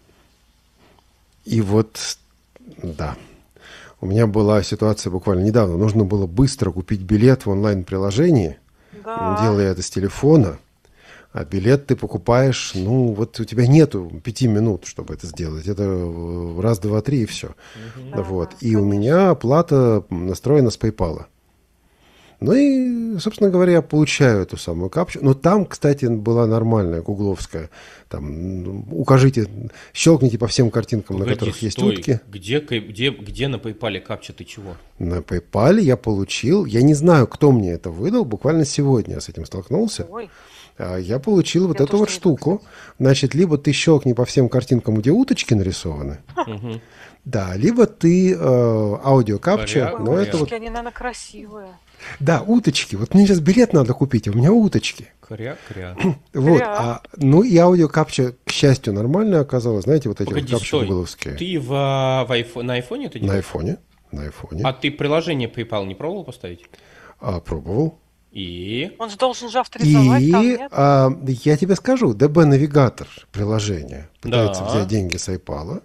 И вот, да. У меня была ситуация буквально недавно. Нужно было быстро купить билет в онлайн-приложении. Да. Делая это с телефона. А билет ты покупаешь, вот у тебя нету 5 минут, чтобы это сделать. Это раз, два, три и все. Вот. И у меня оплата настроена с PayPal. Ну и, собственно говоря, я получаю эту самую капчу. Но там, кстати, была нормальная гугловская. Там укажите, щелкните по всем картинкам, на которых есть утки. Где на PayPal капча, ты чего? На PayPal я получил, я не знаю, кто мне это выдал, буквально сегодня я с этим столкнулся. Ой. Я получил вот эту вот штуку. Значит, либо ты щелкни по всем картинкам, где уточки нарисованы, да, либо ты аудиокапча, но это вот... Они, наверное, красивые. Да, уточки. Вот мне сейчас билет надо купить, а у меня уточки. Кря-кря. Вот. Ну и аудиокапча, к счастью, нормально оказалось. Знаете, вот эти Погоди, вот капчи стой. гугловские. Ты на айфоне это делаешь? На айфоне. А ты приложение PayPal не пробовал поставить? Пробовал. И? Он же должен же авторизовать, там нет? Я тебе скажу, DB Навигатор приложение пытается взять деньги с PayPal.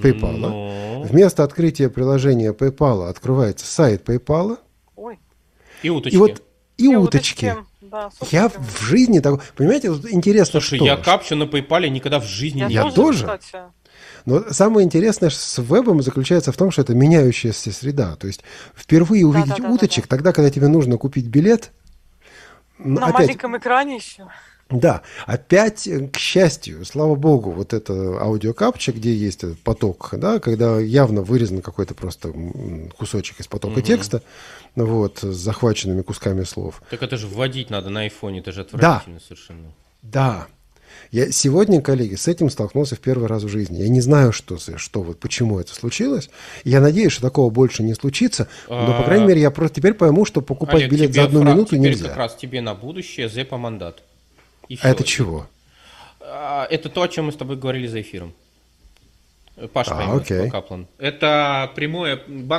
Вместо открытия приложения PayPal открывается сайт PayPal. Ой. И уточки. И уточки. Да, я в жизни так... Понимаете, вот интересно, Слушай, что... я капчу на PayPal никогда в жизни не видел. Я тоже. Но самое интересное с вебом заключается в том, что это меняющаяся среда. То есть впервые увидеть уточек тогда, когда тебе нужно купить билет... На маленьком экране еще. Да, опять, к счастью, слава богу, вот это аудиокапча, где есть этот поток, да, когда явно вырезан какой-то просто кусочек из потока текста, вот, с захваченными кусками слов. Так это же вводить надо на айфоне, это же отвратительно совершенно. Да. Я сегодня, коллеги, с этим столкнулся в первый раз в жизни. Я не знаю, почему это случилось. Я надеюсь, что такого больше не случится. Но, по крайней мере, я просто теперь пойму, что покупать Олег, билет за 1 минуту нельзя. Теперь как раз тебе на будущее ЗЭПа мандат. Это чего? Это то, о чем мы с тобой говорили за эфиром. Паша поймет, Каплан. Это прямое...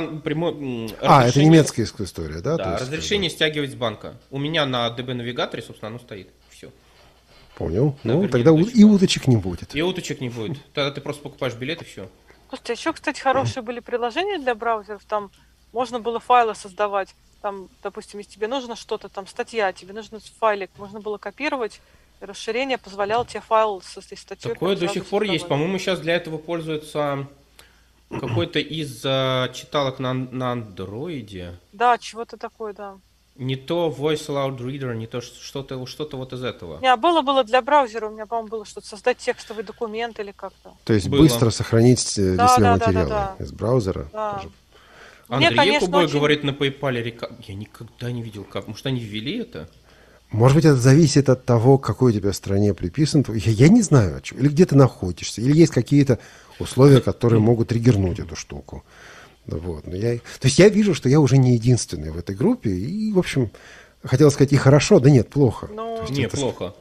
это немецкая история, да? Да, разрешение стягивать с банка. У меня на DB навигаторе, собственно, оно стоит. Все. Понял. Ну, тогда и уточек не будет. И уточек не будет. Тогда ты просто покупаешь билет и все. Слушайте, еще, кстати, хорошие были приложения для браузеров. Там можно было файлы создавать. Там, допустим, если тебе нужно что-то, там, статья, тебе нужен файлик, можно было копировать. Расширение позволяло тебе файл со статьей. Такое до сих пор есть. По-моему, сейчас для этого пользуется какой-то из читалок на андроиде. Да, чего-то такое, да. Не то Voice Aloud Reader, не то что-то вот из этого. Не, было для браузера, у меня, по-моему, было что-то создать текстовый документ или как-то. То есть быстро сохранить для себя материалы из браузера. Да. Андрей Кубой говорит на PayPal, я никогда не видел, как. Может, они ввели это? Может быть, это зависит от того, к какой у тебя стране приписан. Я не знаю, или где ты находишься, или есть какие-то условия, которые могут триггернуть эту штуку. Вот. То есть я вижу, что я уже не единственный в этой группе. И, в общем, хотел сказать и хорошо, да нет, плохо. Плохо.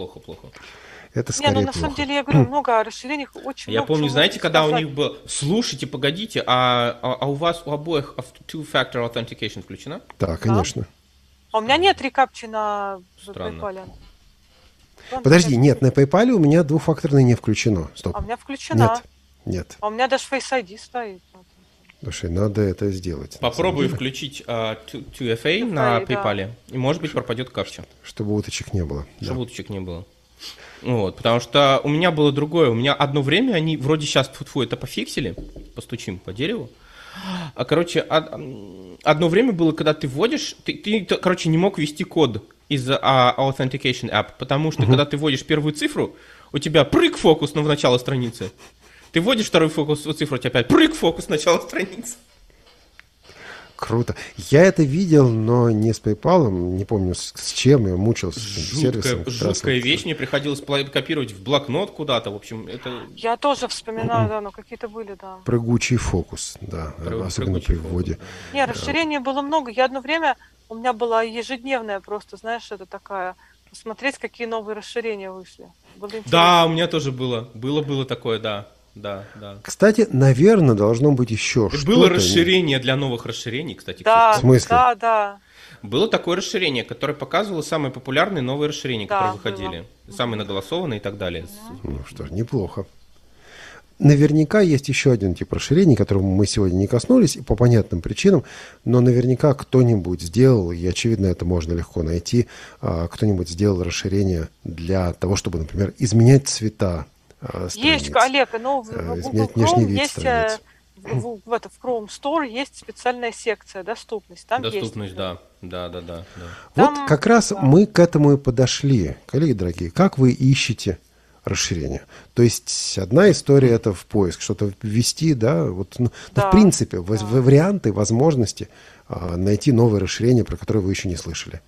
Это скорее на самом деле, я говорю, много расширений, очень много. Я помню, знаете, когда сказать. у них было... Слушайте, погодите, а у вас у обоих two-factor authentication включена? Да, конечно. А у меня нет рекапчи на PayPal. Подожди, нет, на PayPal у меня двухфакторное не включено. Стоп. А у меня включена. Нет. А у меня даже Face ID стоит. Слушай, надо это сделать. Попробуй включить 2FA на PayPal, и, может быть, пропадет капча. Чтобы уточек не было. Чтобы уточек не было. Вот, потому что у меня было другое. У меня одно время они вроде сейчас это пофиксили. Постучим по дереву. Короче, одно время было, когда ты вводишь, ты короче, не мог ввести код из Authentication App, потому что, когда ты вводишь первую цифру, у тебя прыг-фокус в начало страницы. Ты вводишь вторую цифру, у тебя опять прыг-фокус в начало страницы. Круто. Я это видел, но не с PayPal, не помню с чем, я мучился с этим сервисом. Жуткая вещь, мне приходилось копировать в блокнот куда-то, в общем, это... Я тоже вспоминаю, но какие-то были, да. Прыгучий фокус, да, особенно при вводе. Не, расширений было много. Я одно время, у меня была ежедневная просто, знаешь, это такая, посмотреть, какие новые расширения вышли. Да, у меня тоже было. Было такое, да. Да. Кстати, наверное, должно быть еще что-то. Было расширение для новых расширений, кстати. В смысле? Да. Было такое расширение, которое показывало самые популярные новые расширения, которые выходили. Самые наголосованные и так далее. Ну что ж, неплохо. Наверняка есть еще один тип расширений, которому мы сегодня не коснулись, по понятным причинам, но наверняка кто-нибудь сделал, и очевидно это можно легко найти, кто-нибудь сделал расширение для того, чтобы, например, изменять цвета страниц. Есть, Олег, но в Google Chrome есть в Chrome Store есть специальная секция «Доступность». Там Доступность, есть. Да. Вот Там, как раз мы к этому и подошли. Коллеги дорогие, как вы ищете расширение? То есть одна история — это в поиск, что-то ввести, да, вот, ну, в принципе, варианты, возможности найти новое расширение, про которое вы еще не слышали.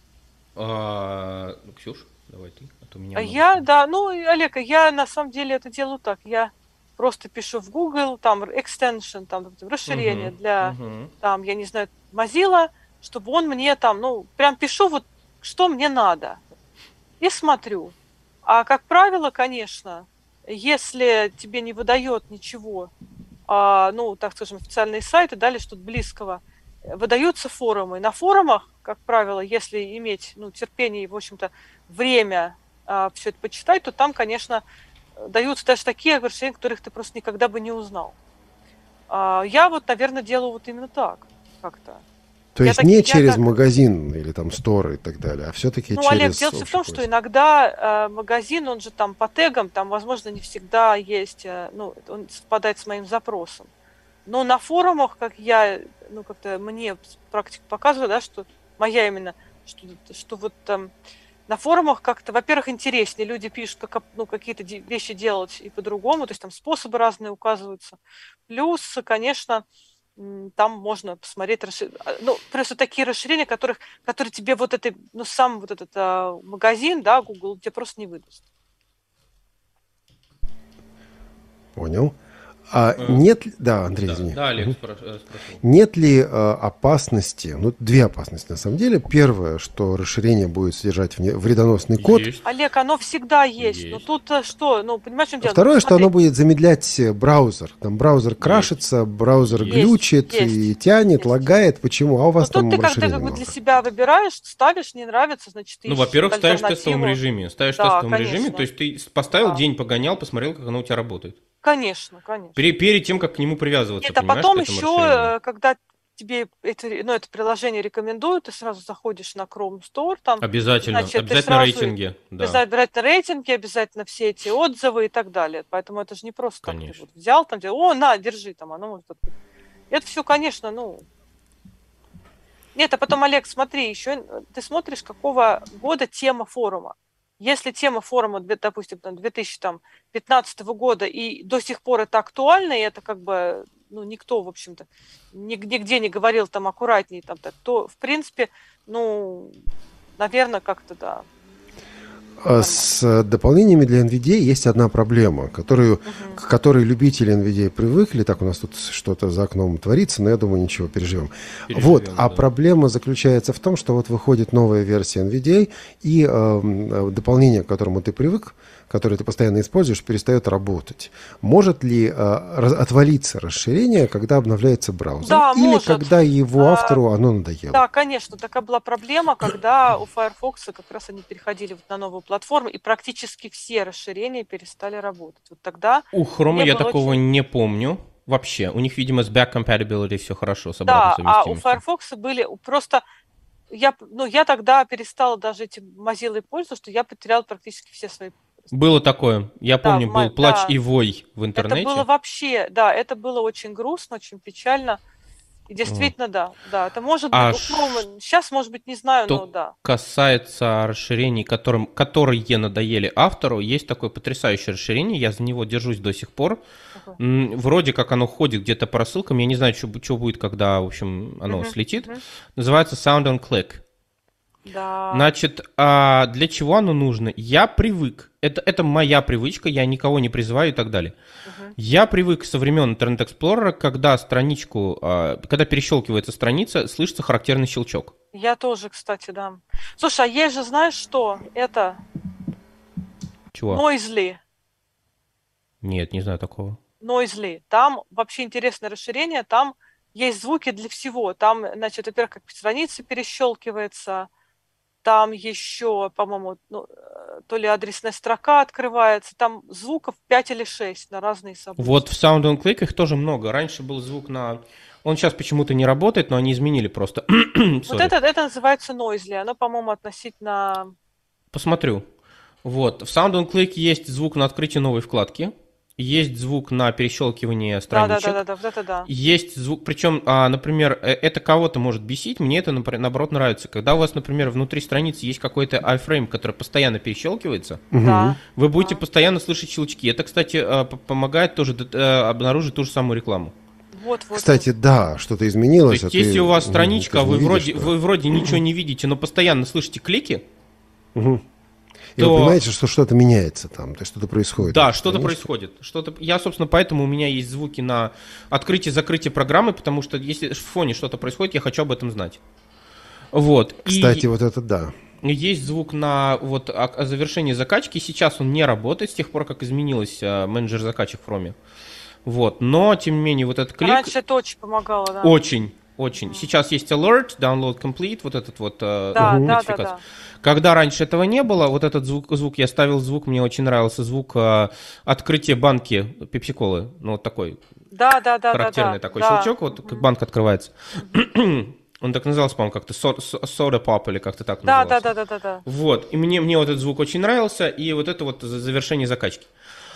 Ксюш, давай ты, а то меня... Олег, я на самом деле это делаю так, я просто пишу в Google, там, extension, там, расширение для, там, я не знаю, Mozilla, чтобы он мне там, прям пишу вот, что мне надо, и смотрю. А, как правило, конечно, если тебе не выдает ничего, так скажем, официальные сайты, дали что-то близкого, выдаются форумы. На форумах, как правило, если иметь терпение и, в общем-то, время все это почитать, то там, конечно, даются даже такие расширения, которых ты просто никогда бы не узнал. Я вот, наверное, делаю вот именно так как-то. То есть не через магазин или там стор и так далее, а все-таки через... Олег, дело в том, что иногда магазин, он же там по тегам, там, возможно, не всегда есть, он совпадает с моим запросом. Но на форумах, как я, как-то мне практика показывает, да, что моя именно, что вот на форумах как-то, во-первых, интереснее, люди пишут, как, какие-то вещи делать и по-другому, то есть там способы разные указываются. Плюс, конечно, там можно посмотреть, просто такие расширения, которые тебе вот это, сам вот этот магазин, да, Google, тебе просто не выдаст. Понял. Нет ли... Да, Андрей, извини. Да, Олег спросил. Нет ли опасности, две опасности на самом деле. Первое, что расширение будет содержать вредоносный код. Есть. Олег, оно всегда есть. Но тут что? Понимаешь, что дело? Второе, что оно будет замедлять браузер. Там браузер крашится, браузер глючит и тянет, лагает. Почему? А у вас там расширение много. Тут ты как-то для себя выбираешь, ставишь, не нравится, значит, ты во-первых, ставишь в тестовом режиме. То есть ты поставил, день погонял, посмотрел, как оно у тебя работает. Конечно. Перед тем, как к нему привязываться. А потом еще, когда тебе это приложение рекомендуют, ты сразу заходишь на Chrome Store. Там, обязательно рейтинги. Обязательно рейтинги, обязательно все эти отзывы и так далее. Поэтому это же не просто так. Ты вот взял, там, держи, там, оно может... Это все, конечно, Нет, а потом, Олег, смотри, еще ты смотришь, какого года тема форума. Если тема форума, допустим, 2015 года и до сих пор это актуально, и это как бы, никто, в общем-то, нигде не говорил там аккуратнее, то, в принципе, наверное, как-то, да. С дополнениями для NVDA есть одна проблема, к которой любители NVDA привыкли. Так, у нас тут что-то за окном творится, но я думаю, ничего, переживем. А проблема заключается в том, что вот выходит новая версия NVDA, и дополнение, к которому ты привык, которое ты постоянно используешь, перестает работать. Может ли отвалиться расширение, когда обновляется браузер? Да, или может. Когда его автору оно надоело? Да, конечно. Такая была проблема, когда у Firefox как раз они переходили на новую платформу, и практически все расширения перестали работать. Вот тогда... У Chrome я такого не помню. Вообще. У них, видимо, с back compatibility все хорошо с обратной совместимостью. А у Firefox были просто... Я тогда перестала даже этим Mozilla пользоваться, что я потеряла практически все свои... Было такое. Я помню, был плач и вой в интернете. Это было вообще, это было очень грустно, очень печально. И действительно, да, это может быть, сейчас, может быть, не знаю, но да. Касается расширений, которые надоели автору, есть такое потрясающее расширение, я за него держусь до сих пор. Вроде как оно ходит где-то по рассылкам, я не знаю, что будет, когда, в общем, оно слетит. Называется Sound on Click. Да. Значит, для чего оно нужно? Я привык, это моя привычка, я никого не призываю и так далее. Я привык со времен Internet Explorer, когда когда перещелкивается страница, слышится характерный щелчок. Я тоже, кстати, да. Слушай, а есть же, знаешь что? Это... Чего? Noisly. Нет, не знаю такого. Noisly. Там вообще интересное расширение, там есть звуки для всего. Там, значит, во-первых, как страница перещелкивается, там еще, по-моему, то ли адресная строка открывается, там звуков 5 или 6 на разные события. Вот в Sound on Click их тоже много. Раньше был звук на... Он сейчас почему-то не работает, но они изменили просто. Вот это называется Noisly. Оно, по-моему, относительно... Посмотрю. Вот. В Sound on Click есть звук на открытии новой вкладки. есть звук на перещелкивание страничек. Да, вот это да. Есть звук, причем, например, это кого-то может бесить, мне это, наоборот, нравится. Когда у вас, например, внутри страницы есть какой-то iframe, который постоянно перещелкивается, вы будете постоянно слышать щелчки. Это, кстати, помогает тоже обнаружить ту же самую рекламу. Кстати, да, что-то изменилось. То есть, если у вас страничка, вы вроде ничего не видите, но постоянно слышите клики, и вы понимаете, что что-то меняется там, то есть что-то происходит. Да, что-то происходит. Я, собственно, поэтому у меня есть звуки на открытие-закрытие программы, потому что если в фоне что-то происходит, я хочу об этом знать. Вот. Кстати, вот это да. Есть звук на завершении закачки. Сейчас он не работает с тех пор, как изменилось менеджер закачек в Chrome. Вот. Но, тем не менее, вот этот клик... Раньше это очень помогало, да. Очень. Сейчас есть alert, download complete, вот этот нотификация. Да. Когда раньше этого не было, вот этот звук, я ставил звук, мне очень нравился звук открытия банки пепси-колы. Ну, вот такой характерный такой щелчок, вот как банка открывается. Он так назывался, по-моему, как-то soda pop или как-то так назывался. Да. Вот, и мне вот этот звук очень нравился, и вот это вот завершение закачки.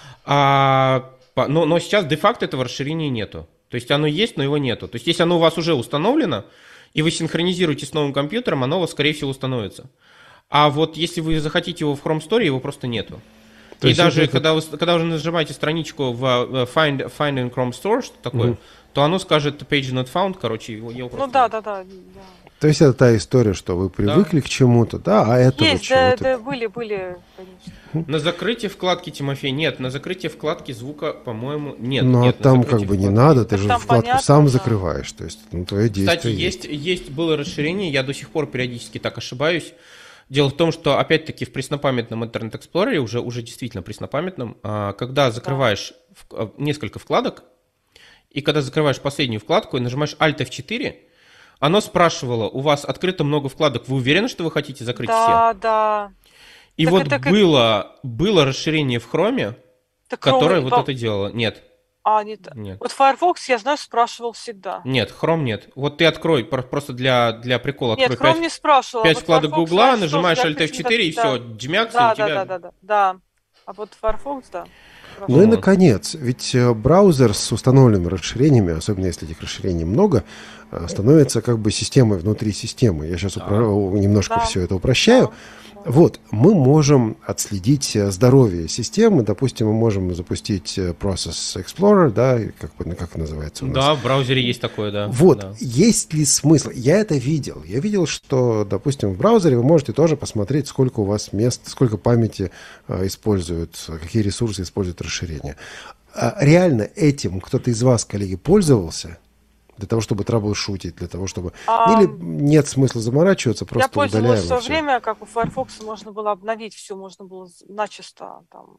Но сейчас де-факто этого расширения нету. То есть оно есть, но его нету. То есть если оно у вас уже установлено, и вы синхронизируете с новым компьютером, оно у вас, скорее всего, установится. А вот если вы захотите его в Chrome Store, его просто нету. То и даже когда вы нажимаете страничку в Find in Chrome Store, что такое, то оно скажет Page not found, короче, его просто... Ну да. То есть это та история, что вы привыкли к чему-то, да, а это есть, да, были, конечно. На закрытие вкладки, Тимофей, нет, на закрытие вкладки звука, по-моему, нет. Но нет, там как бы не надо, ты же вкладку понятно, сам закрываешь, то есть твое действие. Кстати, было расширение, я до сих пор периодически так ошибаюсь. Дело в том, что, опять-таки, в преснопамятном Internet Explorer, уже действительно преснопамятном, когда закрываешь несколько вкладок, и когда закрываешь последнюю вкладку и нажимаешь Alt F4, оно спрашивало, у вас открыто много вкладок, вы уверены, что вы хотите закрыть все? Да. И так вот было расширение в Chrome, которое вот это делало. Нет. Нет. Вот Firefox, я знаю, спрашивал всегда. Нет, Chrome нет. Вот ты открой, просто для прикола. Нет, Chrome не спрашивал. 5 вкладок Гугла, нажимаешь Alt F4 и все, джмякс, Да. А вот Firefox, да. Ну и наконец, ведь браузер с установленными расширениями, особенно если этих расширений много, становится как бы системой внутри системы. Я сейчас немножко все это упрощаю. Вот, мы можем отследить здоровье системы. Допустим, мы можем запустить Process Explorer, да, как называется у нас. Да, в браузере есть такое, да. Вот, да. Есть ли смысл? Я это видел. Я видел, что, допустим, в браузере вы можете тоже посмотреть, сколько у вас мест, сколько памяти используют, какие ресурсы используют расширение. Реально этим кто-то из вас, коллеги, пользовался? Для того, чтобы траблшутить, для того, чтобы... Или нет смысла заморачиваться, просто удаляем. Я пользовалась в свое время, как у Firefox можно было обновить все, можно было начисто там,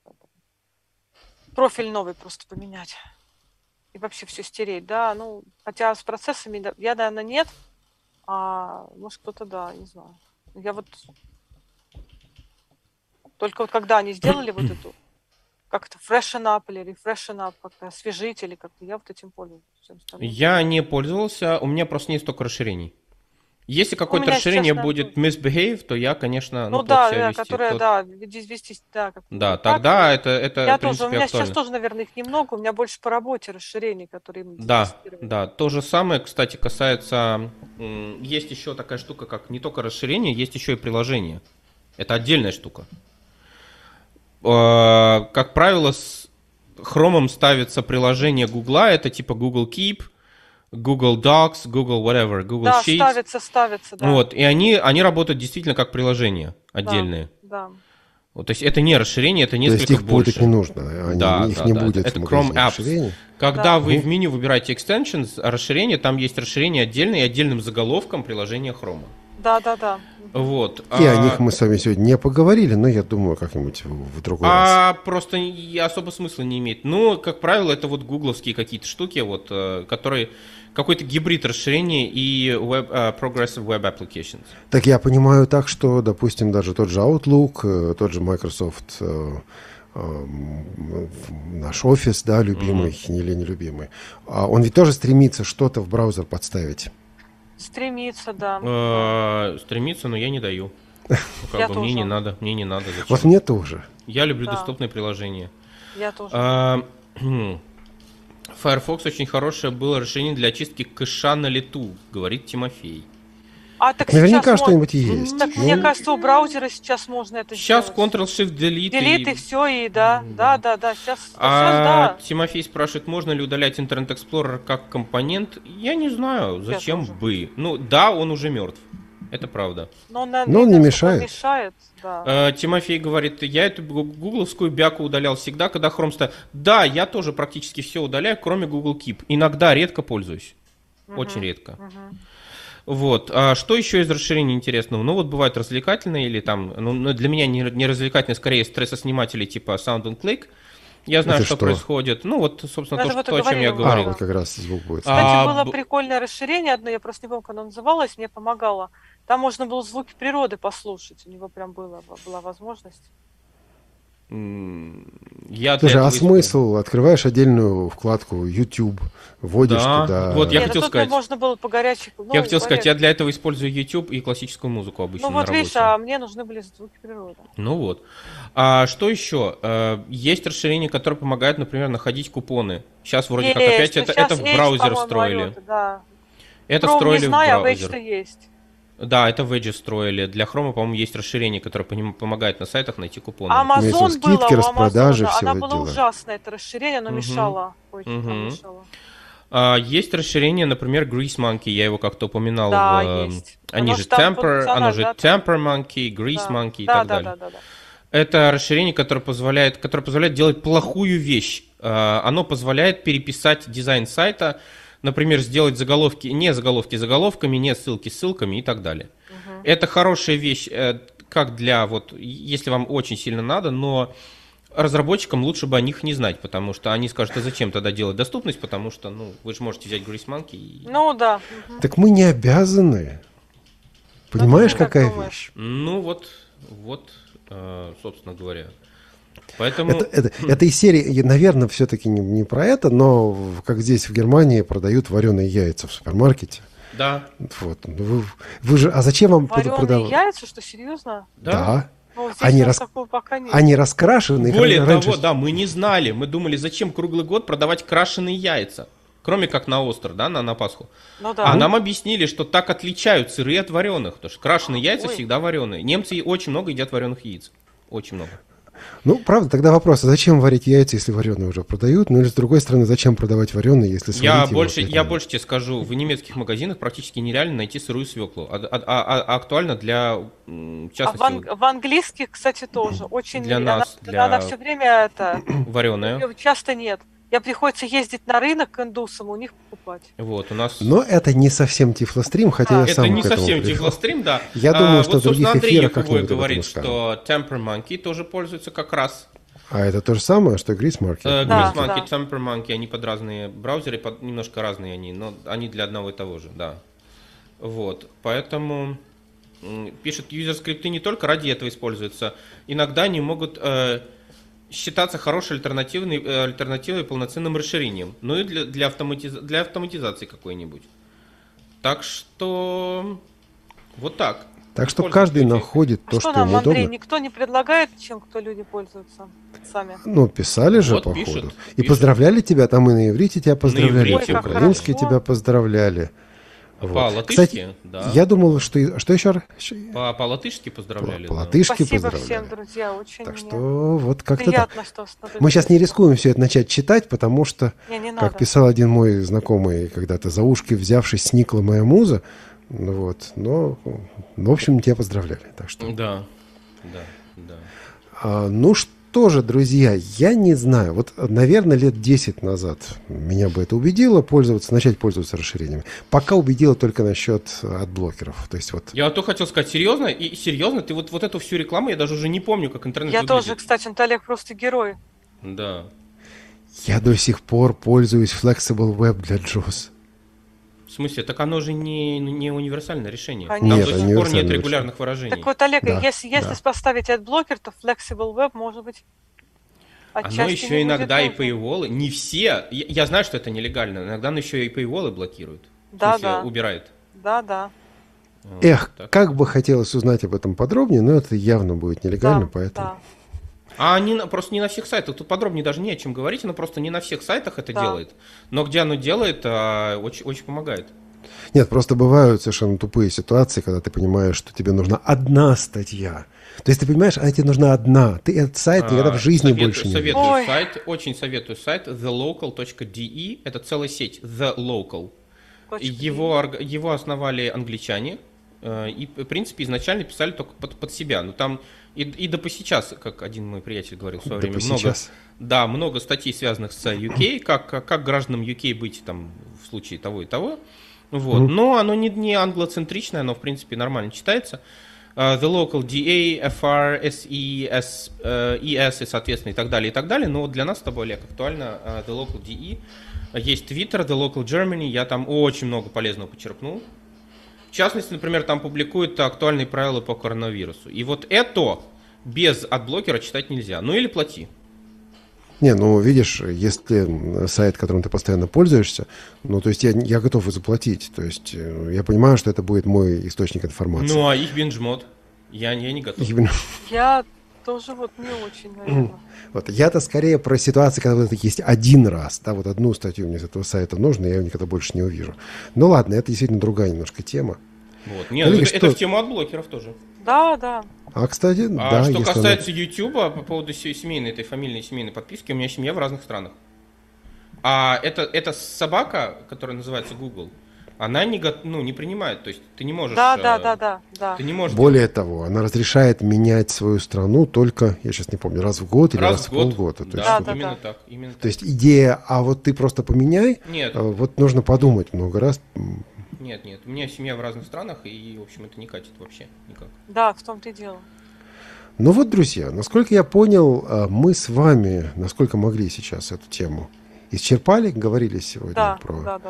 профиль новый просто поменять. И вообще все стереть, да. Ну, хотя с процессами я, наверное, нет, а может кто-то, да, не знаю. Я вот... Только вот когда они сделали вот эту как-то freshen up или refreshen up, как-то освежить или как-то, я вот этим пользуюсь. Я не пользовался, у меня просто нет столько расширений. Если какое-то расширение будет misbehave, то я, конечно, которое, вести, да. Да, тогда это я тоже, у меня актуально. Сейчас тоже, наверное, их немного, у меня больше по работе расширений, которые... Да, то же самое, кстати, касается... Есть еще такая штука, как не только расширение, есть еще и приложение. Это отдельная штука. Как правило, с Chrome ставится приложение Google, это типа Google Keep, Google Docs, Google whatever, Google Sheets. Ставится, да. Вот, и они работают действительно как приложения отдельные. Да. Вот, то есть это не расширение, это несколько больше. То есть их путать не нужно, их не будет это в Chrome Apps. Расширений. Когда вы в меню выбираете Extensions, расширение, там есть расширение отдельное и отдельным заголовком приложения Chrome. Да. Вот. И о них мы с вами сегодня не поговорили, но я думаю, как-нибудь в другой раз. Просто особо смысла не имеет. Ну, как правило, это вот гугловские какие-то штуки, вот, которые какой-то гибрид расширения и Progressive Web Applications. Так я понимаю так, что, допустим, даже тот же Outlook, тот же Microsoft, наш офис, да, любимый или нелюбимый, он ведь тоже стремится что-то в браузер подставить. Стремится, да. Стремится, но я не даю. Мне не надо. Зачем? Вот мне тоже. Я люблю доступные приложения. Я тоже. Firefox очень хорошее было решение для очистки кэша на лету, говорит Тимофей. Так наверняка что-нибудь есть. Так, мне кажется, у браузера сейчас можно это сейчас сделать. Сейчас Ctrl-Shift-Delete. Delete и все, и да. Сейчас, да. Тимофей спрашивает, можно ли удалять Internet Explorer как компонент? Я не знаю, зачем бы. Ну да, он уже мертв. Это правда. Но он не мешает. Да. Тимофей говорит, я эту гугловскую бяку удалял всегда, когда Chrome стоял. Да, я тоже практически все удаляю, кроме Google Keep. Иногда, редко пользуюсь. Очень редко. Вот. А что еще из расширений интересного? Ну, вот бывают развлекательные или там, ну, для меня не развлекательные, скорее стрессосниматели типа Sound and Click. Я знаю, что происходит. Ну, вот, собственно, то, о чем я говорил. Вот как раз звук будет. Кстати, было прикольное расширение одно, я просто не помню, как оно называлось, мне помогало. Там можно было звуки природы послушать, у него прям была возможность. Слушай, а смысл? Открываешь отдельную вкладку YouTube, вводишь туда... Вот я хотел сказать. Можно было по горячей... Я хотел сказать, я для этого использую YouTube и классическую музыку обычно. Ну вот видишь, а мне нужны были звуки природы. Ну вот. А что еще? Есть расширение, которое помогает, например, находить купоны. Сейчас вроде как опять это в браузер встроили. Это встроили в браузер. Есть. Да, это в Edge встроили. Для Chrome, по-моему, есть расширение, которое помогает на сайтах найти купоны. Amazon было, скидки, распродажи, все она была ужасная, это расширение, оно мешало. Есть расширение, например, Grease Monkey, я его как-то упоминал. Да, есть. Оно же Temper Monkey, Grease Monkey и так далее. Это расширение, которое позволяет делать плохую вещь. Оно позволяет переписать дизайн сайта, например, сделать заголовки заголовками, не ссылки ссылками и так далее. Это хорошая вещь, как для, вот, если вам очень сильно надо, но разработчикам лучше бы о них не знать, потому что они скажут, а зачем тогда делать доступность, потому что, ну, вы же можете взять Grease Monkey и... Ну, да. Так мы не обязаны. Понимаешь, какая вещь? Ну, вот, собственно говоря. Поэтому... Это из серии, наверное, все-таки не про это, но как здесь в Германии продают вареные яйца в супермаркете. Да. Вот. Вы же, а зачем вам продавать? Вареные яйца, что, серьезно? Да. Ну, они раскрашены. Более того, да, мы не знали. Мы думали, зачем круглый год продавать крашеные яйца. Кроме как на Остер, да, на Пасху. Ну, да. А нам объяснили, что так отличают сырые от вареных. Потому что крашеные яйца всегда вареные. Немцы очень много едят вареных яиц. Очень много. Ну, правда, тогда вопрос, а зачем варить яйца, если вареные уже продают? Ну, или с другой стороны, зачем продавать вареные, если сварить я больше тебе скажу, в немецких магазинах практически нереально найти сырую свеклу. Актуально для, в частности... в английских, кстати, тоже. Очень для нас, она все время это... Вареная. Часто нет. Я приходится ездить на рынок к индусам, у них покупать. Вот, у нас... Но это не совсем Тифлострим, хотя я сам к этому Это не совсем Тифлострим, да. Я думаю, что в других эфирах как-нибудь говорит, что Temper Monkey тоже пользуется как раз. А это то же самое, что Grease Monkey? Grease Monkey, Temper Monkey, они под разные браузеры, немножко разные они, но они для одного и того же, да. Вот, поэтому... Пишет, юзер-скрипты не только ради этого используются, иногда они могут... считаться хорошей альтернативой полноценным расширением. Ну и для автоматизации какой-нибудь. Так что вот так. Так что каждый находит то, что ему удобно. Андрей, никто не предлагает, чем кто люди пользуются сами? Ну, писали же, вот, походу. Пишут. И поздравляли тебя, там и на иврите тебя поздравляли, и по-украински тебя поздравляли. Вот. По-латышски, кстати, да. Я думал, что еще раз? По-латышски поздравляли. По-латышски Спасибо поздравляли. Всем, друзья, очень так что вот как-то приятно, так. Что мы сейчас не рискуем все это начать читать, потому что, как писал один мой знакомый когда-то, за ушки взявшись, сникла моя муза. Вот, но, в общем, тебя поздравляли. Так что... Да. Ну что же, друзья, я не знаю. Вот, наверное, лет 10 назад меня бы это убедило начать пользоваться расширениями. Пока убедило только насчет адблокеров. То есть вот... Я то хотел сказать, серьезно, ты вот эту всю рекламу, я даже уже не помню, как интернет выглядит. Я тоже, кстати, Олег просто герой. Да. Я до сих пор пользуюсь Flexible Web для JAWS. В смысле? Так оно же не универсальное решение. Конечно. Там Нет, до сих пор нет регулярных выражений. Так вот, Олег, если поставить AdBlocker, то Flexible Web может быть отчасти оно еще иногда и paywall, не все, я знаю, что это нелегально, иногда оно еще и paywall блокирует. Да. Убирает. Да. Эх, так. Как бы хотелось узнать об этом подробнее, но это явно будет нелегально, поэтому... Просто не на всех сайтах. Тут подробнее даже не о чем говорить. Оно просто не на всех сайтах это делает. Но где оно делает, очень, очень помогает. Нет, просто бывают совершенно тупые ситуации, когда ты понимаешь, что тебе нужна одна статья. То есть ты понимаешь, тебе нужна одна. Ты этот сайт никогда в жизни больше не видишь. Очень советую сайт thelocal.de. Это целая сеть The Local. Его основали англичане. И, в принципе, изначально писали только под себя. Но там и до по сейчас, как один мой приятель говорил в свое время, много статей, связанных с UK, как гражданам UK быть там в случае того и того. Вот. Но оно не англоцентричное, оно, в принципе, нормально читается. The Local, DA, FR, SE, ES и, соответственно, и так далее. Но вот для нас с тобой, Олег, актуально The Local DE. Есть Twitter, The Local Germany. Я там очень много полезного почерпнул. В частности, например, там публикуют актуальные правила по коронавирусу. И вот это без адблокера читать нельзя. Ну или плати. Не, ну видишь, если сайт, которым ты постоянно пользуешься, ну то есть я готов и заплатить. То есть я понимаю, что это будет мой источник информации. Ну а их бинжмод? Я не готов. Я тоже вот не очень, наверное. Вот я-то скорее про ситуации, когда вот это есть один раз, да, вот одну статью мне с этого сайта нужно, я ее никогда больше не увижу. Ну ладно, это действительно другая немножко тема. Вот. Нет, коллеги, это в тему адблокеров тоже. Да. Кстати, да. Что касается YouTube, по поводу семейной, этой фамильной семейной подписки, у меня семья в разных странах. А эта собака, которая называется Google, она не принимает, то есть ты не можешь... Да. Ты не можешь. Более того, она разрешает менять свою страну только, я сейчас не помню, раз в год или раз в полгода. Да, именно так. То есть идея, а вот ты просто поменяй, вот нужно подумать много раз. Нет, у меня семья в разных странах, и, в общем, это не катит вообще никак. Да, в том-то и дело. Ну вот, друзья, насколько я понял, мы с вами, насколько могли сейчас эту тему исчерпали, говорили сегодня про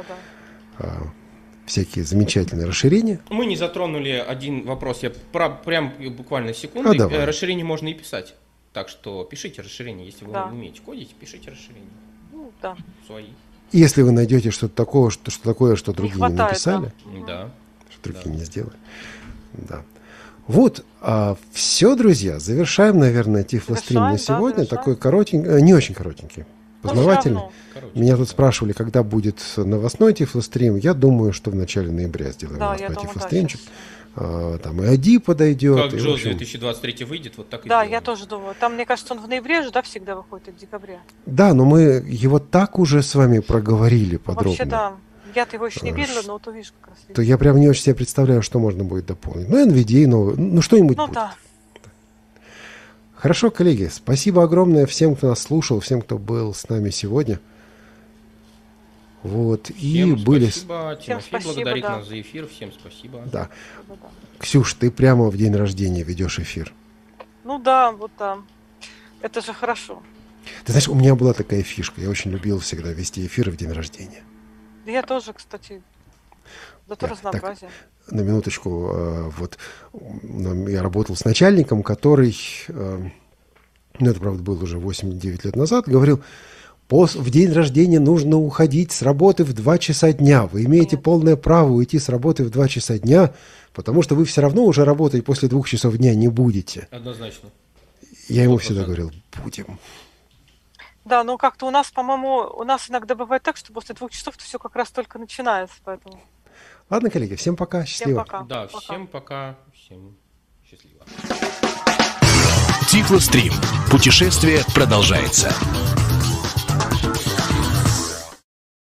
всякие замечательные расширения. Мы не затронули один вопрос, я прям буквально секунду. Расширение можно и писать. Так что пишите расширения, если вы умеете кодить, пишите расширения. Ну, да. Свои. Если вы найдете что-то такое, что другие не написали, что другие не сделали. Да. Вот, все, друзья, завершаем, наверное, Тифлострим на сегодня. Такой коротенький, не очень коротенький, познавательный. Меня тут спрашивали, когда будет новостной Тифлострим. Я думаю, что в начале ноября сделаем новостной Тифлостримчик. Там и AD подойдет. Как Джоз 2023 выйдет, вот так и сделаем. Я тоже думаю. Там, мне кажется, он в ноябре же, всегда выходит, от декабря. Да, но мы его так уже с вами проговорили подробно. Вообще, да. Я-то его еще не видела, но вот увижу как раз. То я прям не очень себе представляю, что можно будет дополнить. Ну, NVDA, что-нибудь будет. Да. Хорошо, коллеги, спасибо огромное всем, кто нас слушал, всем, кто был с нами сегодня. Вот, всем и были... Спасибо. Тимофей благодарит нас за эфир. Всем спасибо. Да. Ксюш, ты прямо в день рождения ведешь эфир. Ну да, вот да. Это же хорошо. Ты знаешь, у меня была такая фишка. Я очень любил всегда вести эфиры в день рождения. Да я тоже, кстати. Зато разнообразие. Так, на минуточку. Вот я работал с начальником, который, это, правда, было уже 8-9 лет назад, говорил: в день рождения нужно уходить с работы в 2 часа дня. Вы имеете полное право уйти с работы в 2 часа дня, потому что вы все равно уже работать после 2 часов дня не будете. Однозначно. Я ему всегда говорил: будем. Да, но как-то у нас, по-моему, иногда бывает так, что после 2 часов все как раз только начинается, поэтому... Ладно, коллеги, всем пока, счастливо. Всем пока. Да, всем пока, всем счастливо. Тифлострим. Путешествие продолжается.